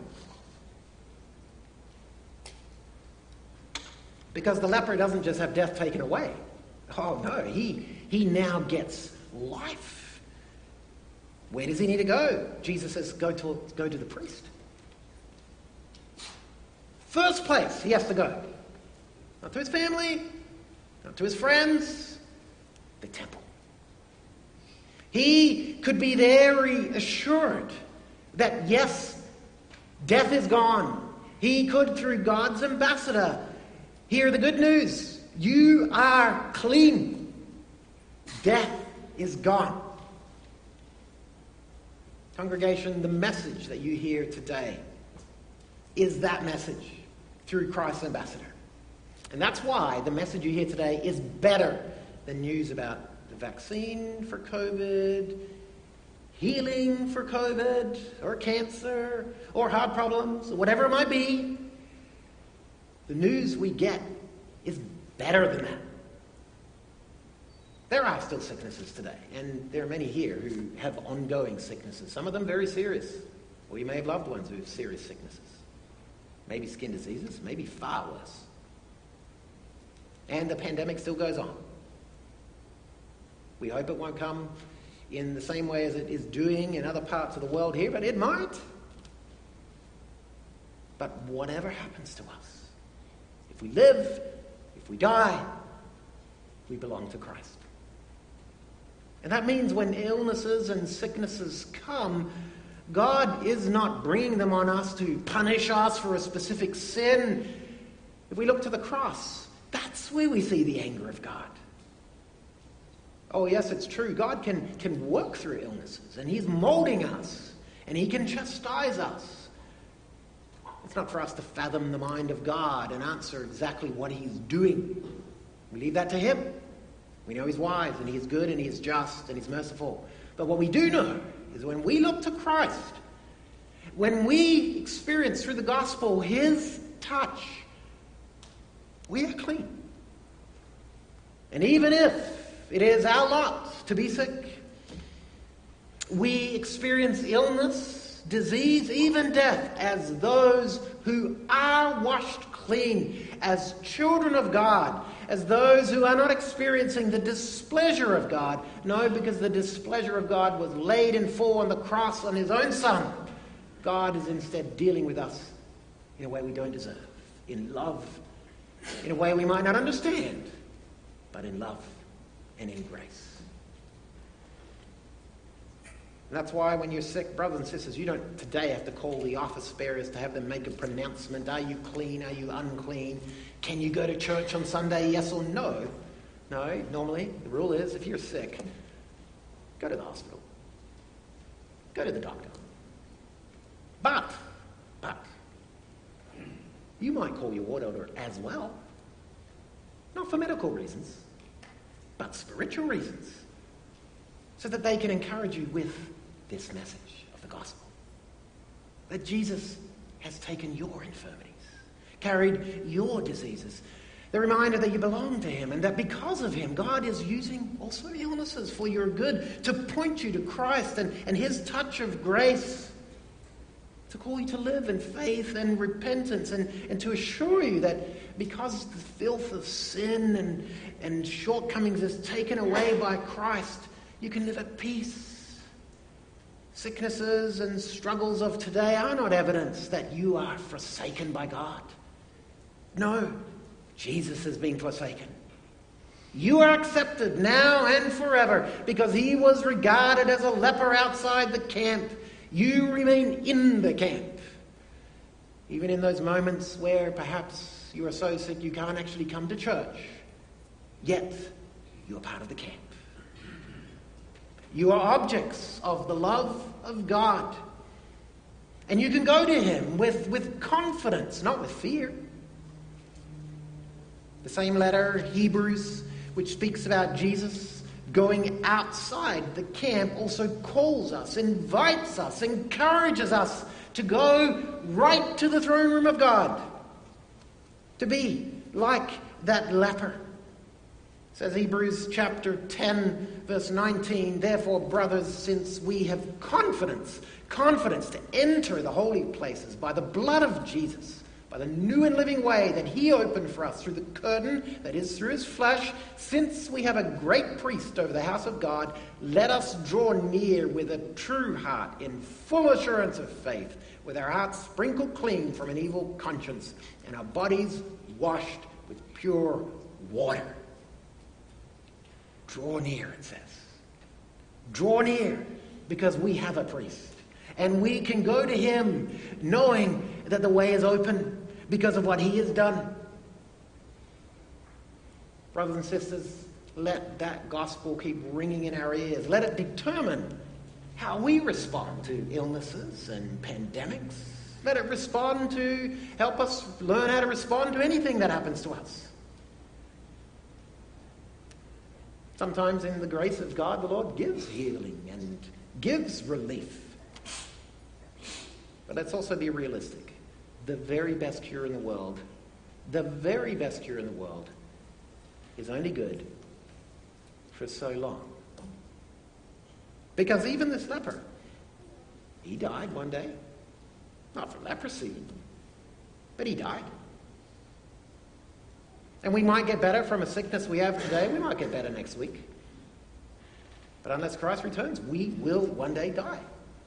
Because the leper doesn't just have death taken away. Oh no, he, he now gets life. Where does he need to go? Jesus says, go to, go to the priest. First place he has to go. Not to his family, not to his friends, the temple. He could be very assured that yes, death is gone. He could, through God's ambassador, hear the good news. You are clean. Death is gone. Congregation, the message that you hear today is that message through Christ's ambassador. And that's why the message you hear today is better than news about the vaccine for COVID, healing for COVID, or cancer, or heart problems, or whatever it might be. The news we get is better than that. There are still sicknesses today, and there are many here who have ongoing sicknesses, some of them very serious. Or you may have loved ones who have serious sicknesses. Maybe skin diseases, maybe far worse. And the pandemic still goes on. We hope it won't come in the same way as it is doing in other parts of the world here, but it might. But whatever happens to us, if we live, if we die, we belong to Christ. And that means when illnesses and sicknesses come, God is not bringing them on us to punish us for a specific sin. If we look to the cross, that's where we see the anger of God. Oh, yes, it's true. God can, can work through illnesses, and he's molding us, and he can chastise us. It's not for us to fathom the mind of God and answer exactly what he's doing. We leave that to him. We know he's wise, and he is good, and he is just, and he's merciful. But what we do know is when we look to Christ, when we experience through the gospel his touch, we are clean. And even if it is our lot to be sick, we experience illness, disease, even death as those who are washed clean, as children of God, as those who are not experiencing the displeasure of God. No, because the displeasure of God was laid in full on the cross on his own Son. God is instead dealing with us in a way we don't deserve, in love, in a way we might not understand, but in love and in grace. And that's why when you're sick, brothers and sisters, you don't today have to call the office bearers to have them make a pronouncement. Are you clean? Are you unclean? Can you go to church on Sunday, yes or no? No, normally the rule is if you're sick, Go to the hospital. Go to the doctor. But, but, you might call your auditor as well. Not for medical reasons, but spiritual reasons. So that they can encourage you with this message of the gospel. That Jesus has taken your infirmities, carried your diseases. The reminder that you belong to him and that because of him, God is using also illnesses for your good to point you to Christ and, and his touch of grace, to call you to live in faith and repentance and, and to assure you that because the filth of sin and, and shortcomings is taken away by Christ, you can live at peace. Sicknesses and struggles of today are not evidence that you are forsaken by God. No, Jesus has been forsaken. You are accepted now and forever because he was regarded as a leper outside the camp. You remain in the camp. Even in those moments where perhaps you are so sick you can't actually come to church, yet you are part of the camp. You are objects of the love of God. And you can go to him with, with confidence, not with fear. The same letter, Hebrews, which speaks about Jesus going outside the camp, also calls us, invites us, encourages us to go right to the throne room of God. To be like that leper. Says Hebrews chapter ten, verse nineteen, therefore, brothers, since we have confidence, confidence to enter the holy places by the blood of Jesus, by the new and living way that he opened for us through the curtain that is through his flesh, since we have a great priest over the house of God, let us draw near with a true heart in full assurance of faith, with our hearts sprinkled clean from an evil conscience and our bodies washed with pure water. Draw near, it says. Draw near because we have a priest. And we can go to him knowing that the way is open because of what he has done. Brothers and sisters, let that gospel keep ringing in our ears. Let it determine how we respond to illnesses and pandemics. Let it respond to, help us learn how to respond to anything that happens to us. Sometimes in the grace of God, the Lord gives healing and gives relief. But let's also be realistic. The very best cure in the world, the very best cure in the world is only good for so long. Because even this leper, he died one day. Not from leprosy, but he died. And we might get better from a sickness we have today. We might get better next week. But unless Christ returns, we will one day die.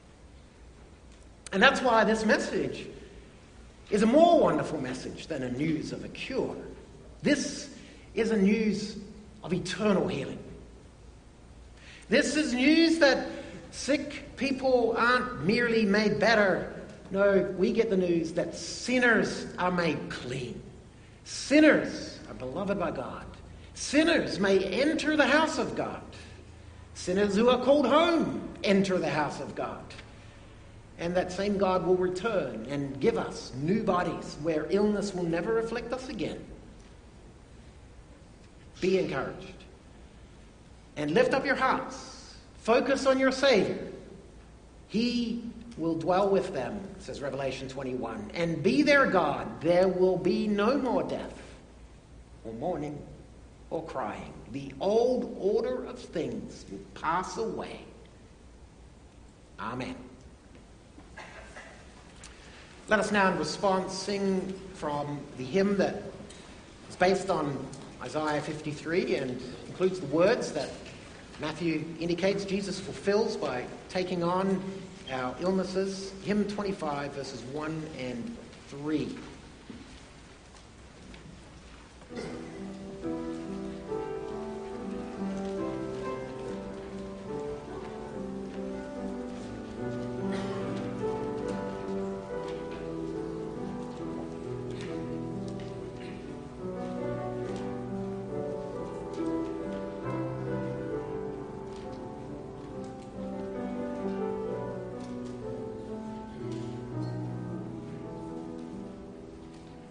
And that's why this message is a more wonderful message than a news of a cure. This is a news of eternal healing. This is news that sick people aren't merely made better. No, we get the news that sinners are made clean. Sinners are beloved by God. Sinners may enter the house of God. Sinners who are called home enter the house of God. And that same God will return and give us new bodies where illness will never afflict us again. Be encouraged. And lift up your hearts. Focus on your Savior. He will dwell with them, says Revelation twenty-one, and be their God. There will be no more death, or mourning, or crying. The old order of things will pass away. Amen. Let us now in response sing from the hymn that is based on Isaiah fifty-three and includes the words that Matthew indicates Jesus fulfills by taking on our illnesses. Hymn twenty-five, verses one and three.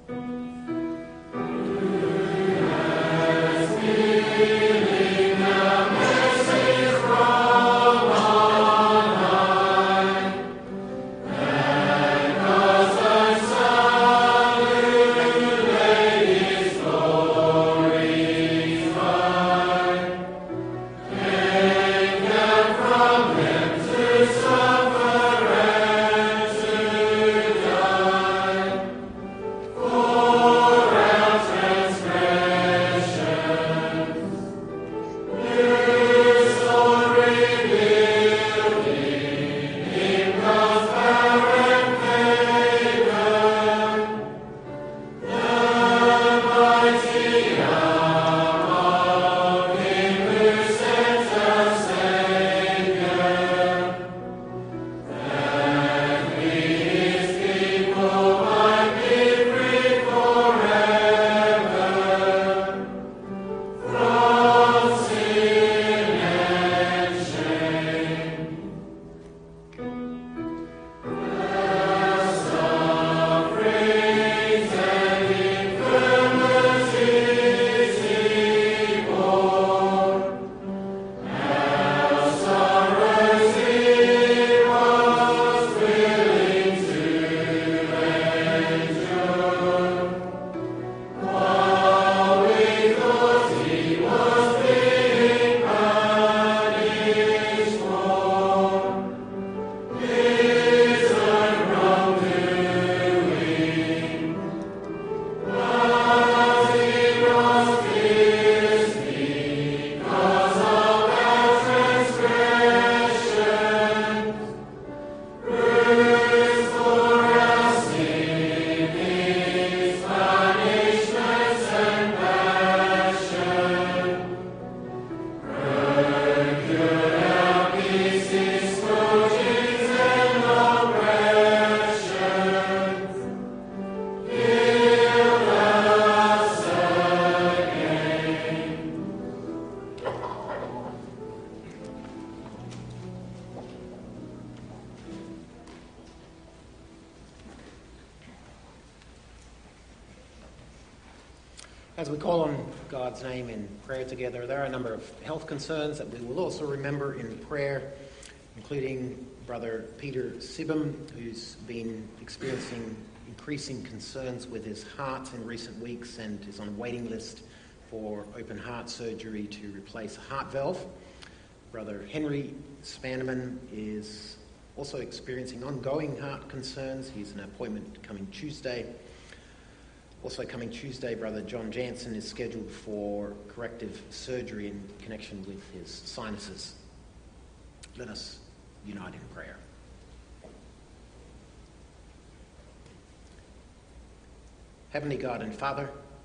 As we call on God's name in prayer together, there are a number of health concerns that we will also remember in prayer, including Brother Peter Sibam, who's been experiencing increasing concerns with his heart in recent weeks and is on a waiting list for open heart surgery to replace a heart valve. Brother Henry Spanneman is also experiencing ongoing heart concerns. He's an appointment coming Tuesday. Also coming Tuesday, Brother John Jansen is scheduled for corrective surgery in connection with his sinuses. Let us unite in prayer. Heavenly God and Father,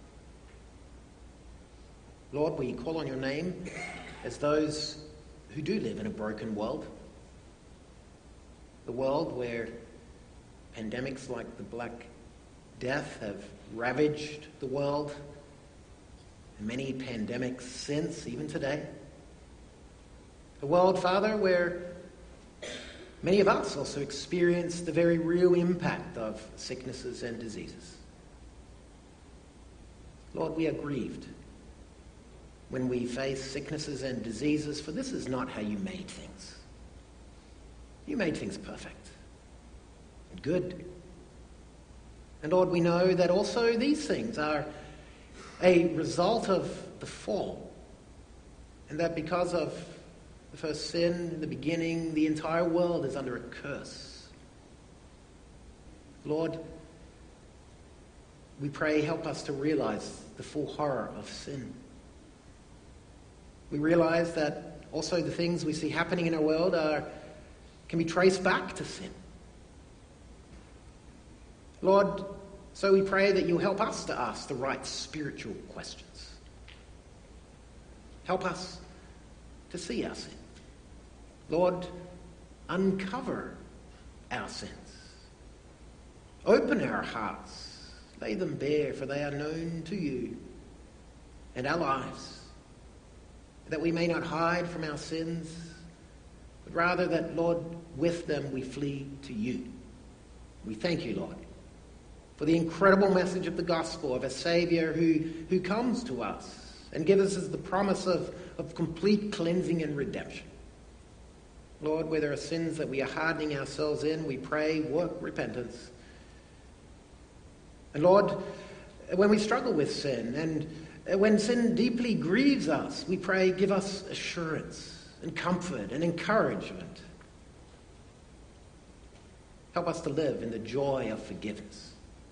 Lord, we call on your name as those who do live in a broken world. The world where pandemics like the Black Death have ravaged the world, and many pandemics since, even today. A world, Father, where many of us also experience the very real impact of sicknesses and diseases. Lord, we are grieved when we face sicknesses and diseases, for this is not how you made things. You made things perfect and good. And Lord, we know that also these things are a result of the fall, and that because of the first sin in the beginning, the entire world is under a curse. Lord, we pray, help us to realize the full horror of sin. We realize that also the things we see happening in our world are can be traced back to sin. Lord, so we pray that you'll help us to ask the right spiritual questions. Help us to see our sin. Lord, uncover our sins. Open our hearts. Lay them bare, for they are known to you and our lives. That we may not hide from our sins, but rather that, Lord, with them we flee to you. We thank you, Lord, for the incredible message of the gospel of a Saviour who, who comes to us and gives us the promise of, of complete cleansing and redemption. Lord, where there are sins that we are hardening ourselves in, we pray, work repentance. And Lord, when we struggle with sin and when sin deeply grieves us, we pray, give us assurance and comfort and encouragement. Help us to live in the joy of forgiveness.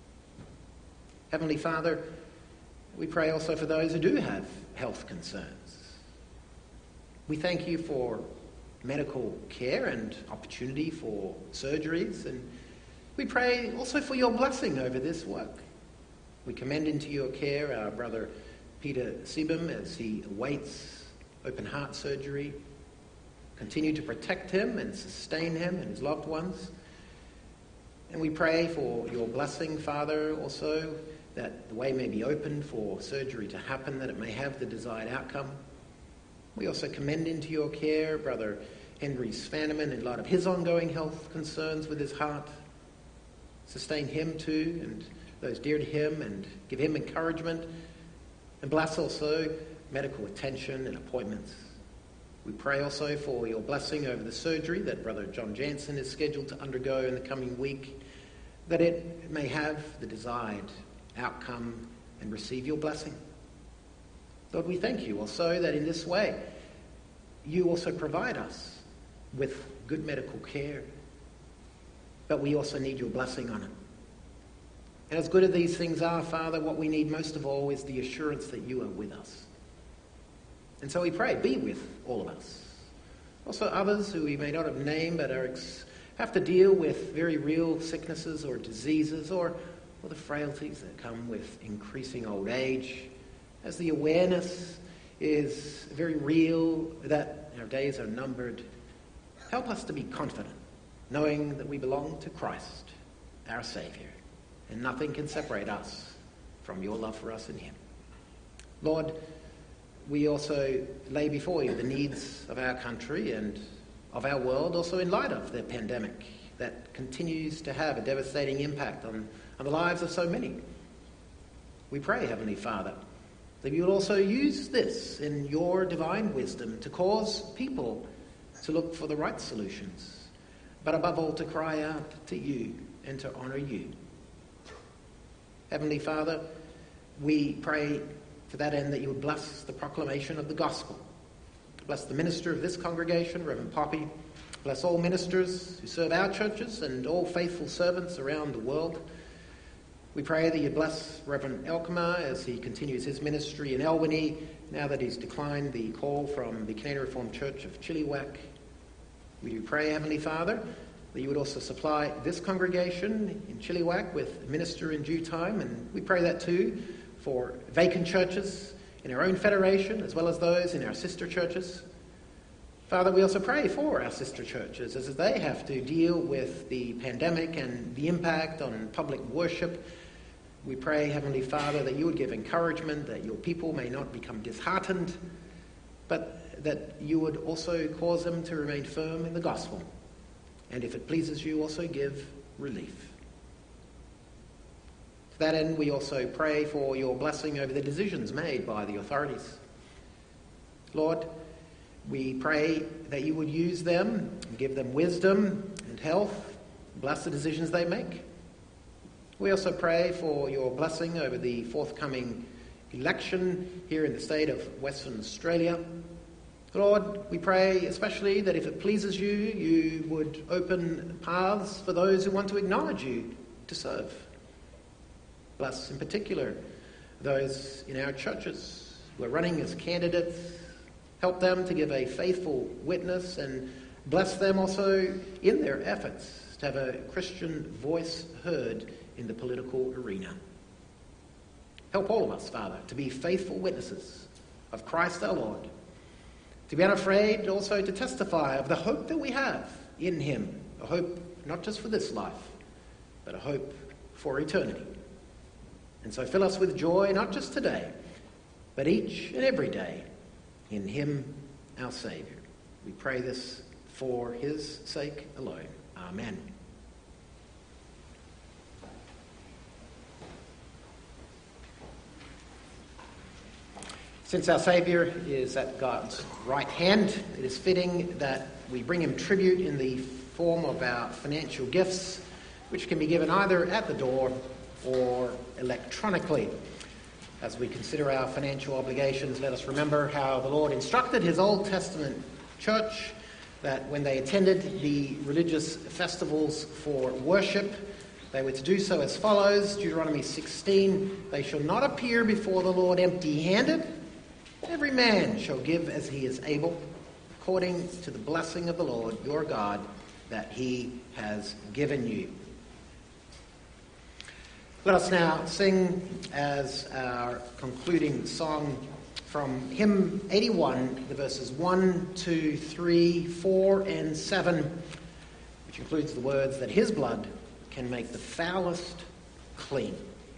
Heavenly Father, we pray also for those who do have health concerns. We thank you for medical care and opportunity for surgeries, and we pray also for your blessing over this work. We commend into your care our brother Peter Sebum as he awaits open heart surgery. Continue to protect him and sustain him and his loved ones. And we pray for your blessing, Father, also, that the way may be opened for surgery to happen, that it may have the desired outcome. We also commend into your care Brother Henry Svanneman in light of his ongoing health concerns with his heart. Sustain him too and those dear to him and give him encouragement. And bless also medical attention and appointments. We pray also for your blessing over the surgery that Brother John Jansen is scheduled to undergo in the coming week, that it may have the desired outcome and receive your blessing. Lord, we thank you also that in this way you also provide us with good medical care, but we also need your blessing on it. And as good as these things are, Father, what we need most of all is the assurance that you are with us. And so we pray, be with all of us. Also others who we may not have named but are ex- have to deal with very real sicknesses or diseases or, or the frailties that come with increasing old age, as the awareness is very real that our days are numbered. Help us to be confident, knowing that we belong to Christ, our Saviour, and nothing can separate us from your love for us in him. Lord, we also lay before you the needs of our country and of our world, also in light of the pandemic that continues to have a devastating impact on, on the lives of so many. We pray, Heavenly Father, that you will also use this in your divine wisdom to cause people to look for the right solutions, but above all to cry out to you and to honour you. Heavenly Father, we pray to that end that you would bless the proclamation of the gospel. Bless the minister of this congregation, Reverend Poppy. Bless all ministers who serve our churches and all faithful servants around the world. We pray that you bless Reverend Elkema as he continues his ministry in Albany, now that he's declined the call from the Canadian Reformed Church of Chilliwack. We do pray, Heavenly Father, that you would also supply this congregation in Chilliwack with a minister in due time, and we pray that too for vacant churches in our own federation as well as those in our sister churches. Father, we also pray for our sister churches as they have to deal with the pandemic and the impact on public worship. We pray, Heavenly Father, that you would give encouragement, that your people may not become disheartened, but that you would also cause them to remain firm in the gospel. And if it pleases you, also give relief. To that end, we also pray for your blessing over the decisions made by the authorities. Lord, we pray that you would use them and give them wisdom and health, bless the decisions they make. We also pray for your blessing over the forthcoming election here in the state of Western Australia. Lord, we pray especially that if it pleases you, you would open paths for those who want to acknowledge you to serve. Bless in particular those in our churches who are running as candidates. Help them to give a faithful witness and bless them also in their efforts to have a Christian voice heard in the political arena. Help all of us, Father, to be faithful witnesses of Christ our Lord, to be unafraid also to testify of the hope that we have in him, a hope not just for this life, but a hope for eternity. And so fill us with joy, not just today, but each and every day in him, our Saviour. We pray this for his sake alone. Amen. Since our Saviour is at God's right hand, it is fitting that we bring him tribute in the form of our financial gifts, which can be given either at the door or electronically. As we consider our financial obligations, let us remember how the Lord instructed his Old Testament church that when they attended the religious festivals for worship, they were to do so as follows. Deuteronomy sixteen, they shall not appear before the Lord empty-handed. Every man shall give as he is able, according to the blessing of the Lord your God that he has given you. Let us now sing as our concluding song from hymn eighty-one, the verses one, two, three, four, and seven, which includes the words that his blood can make the foulest clean.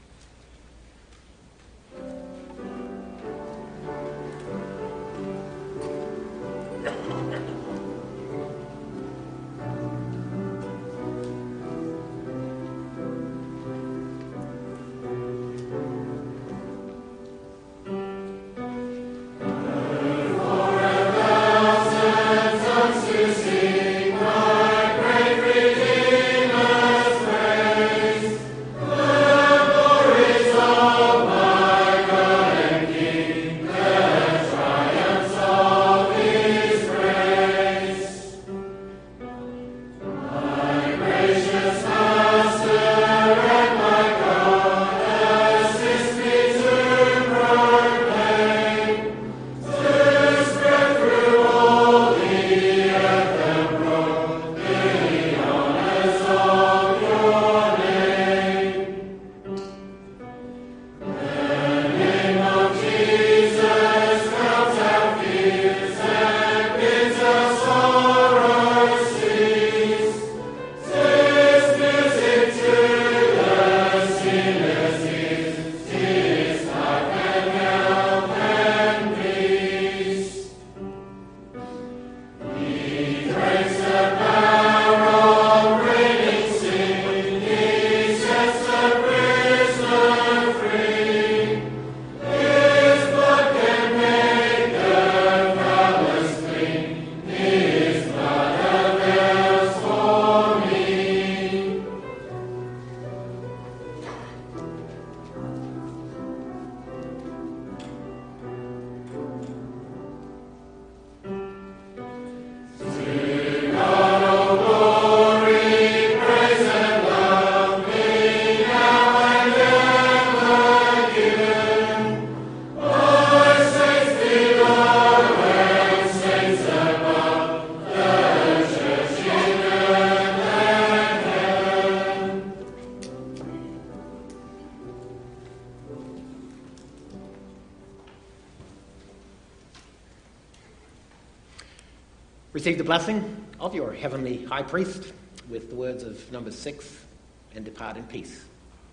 Receive the blessing of your heavenly high priest with the words of number six, and depart in peace.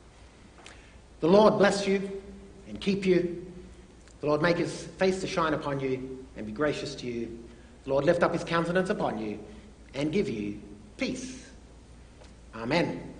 The Lord bless you and keep you. The Lord make his face to shine upon you and be gracious to you. The Lord lift up his countenance upon you and give you peace. Amen.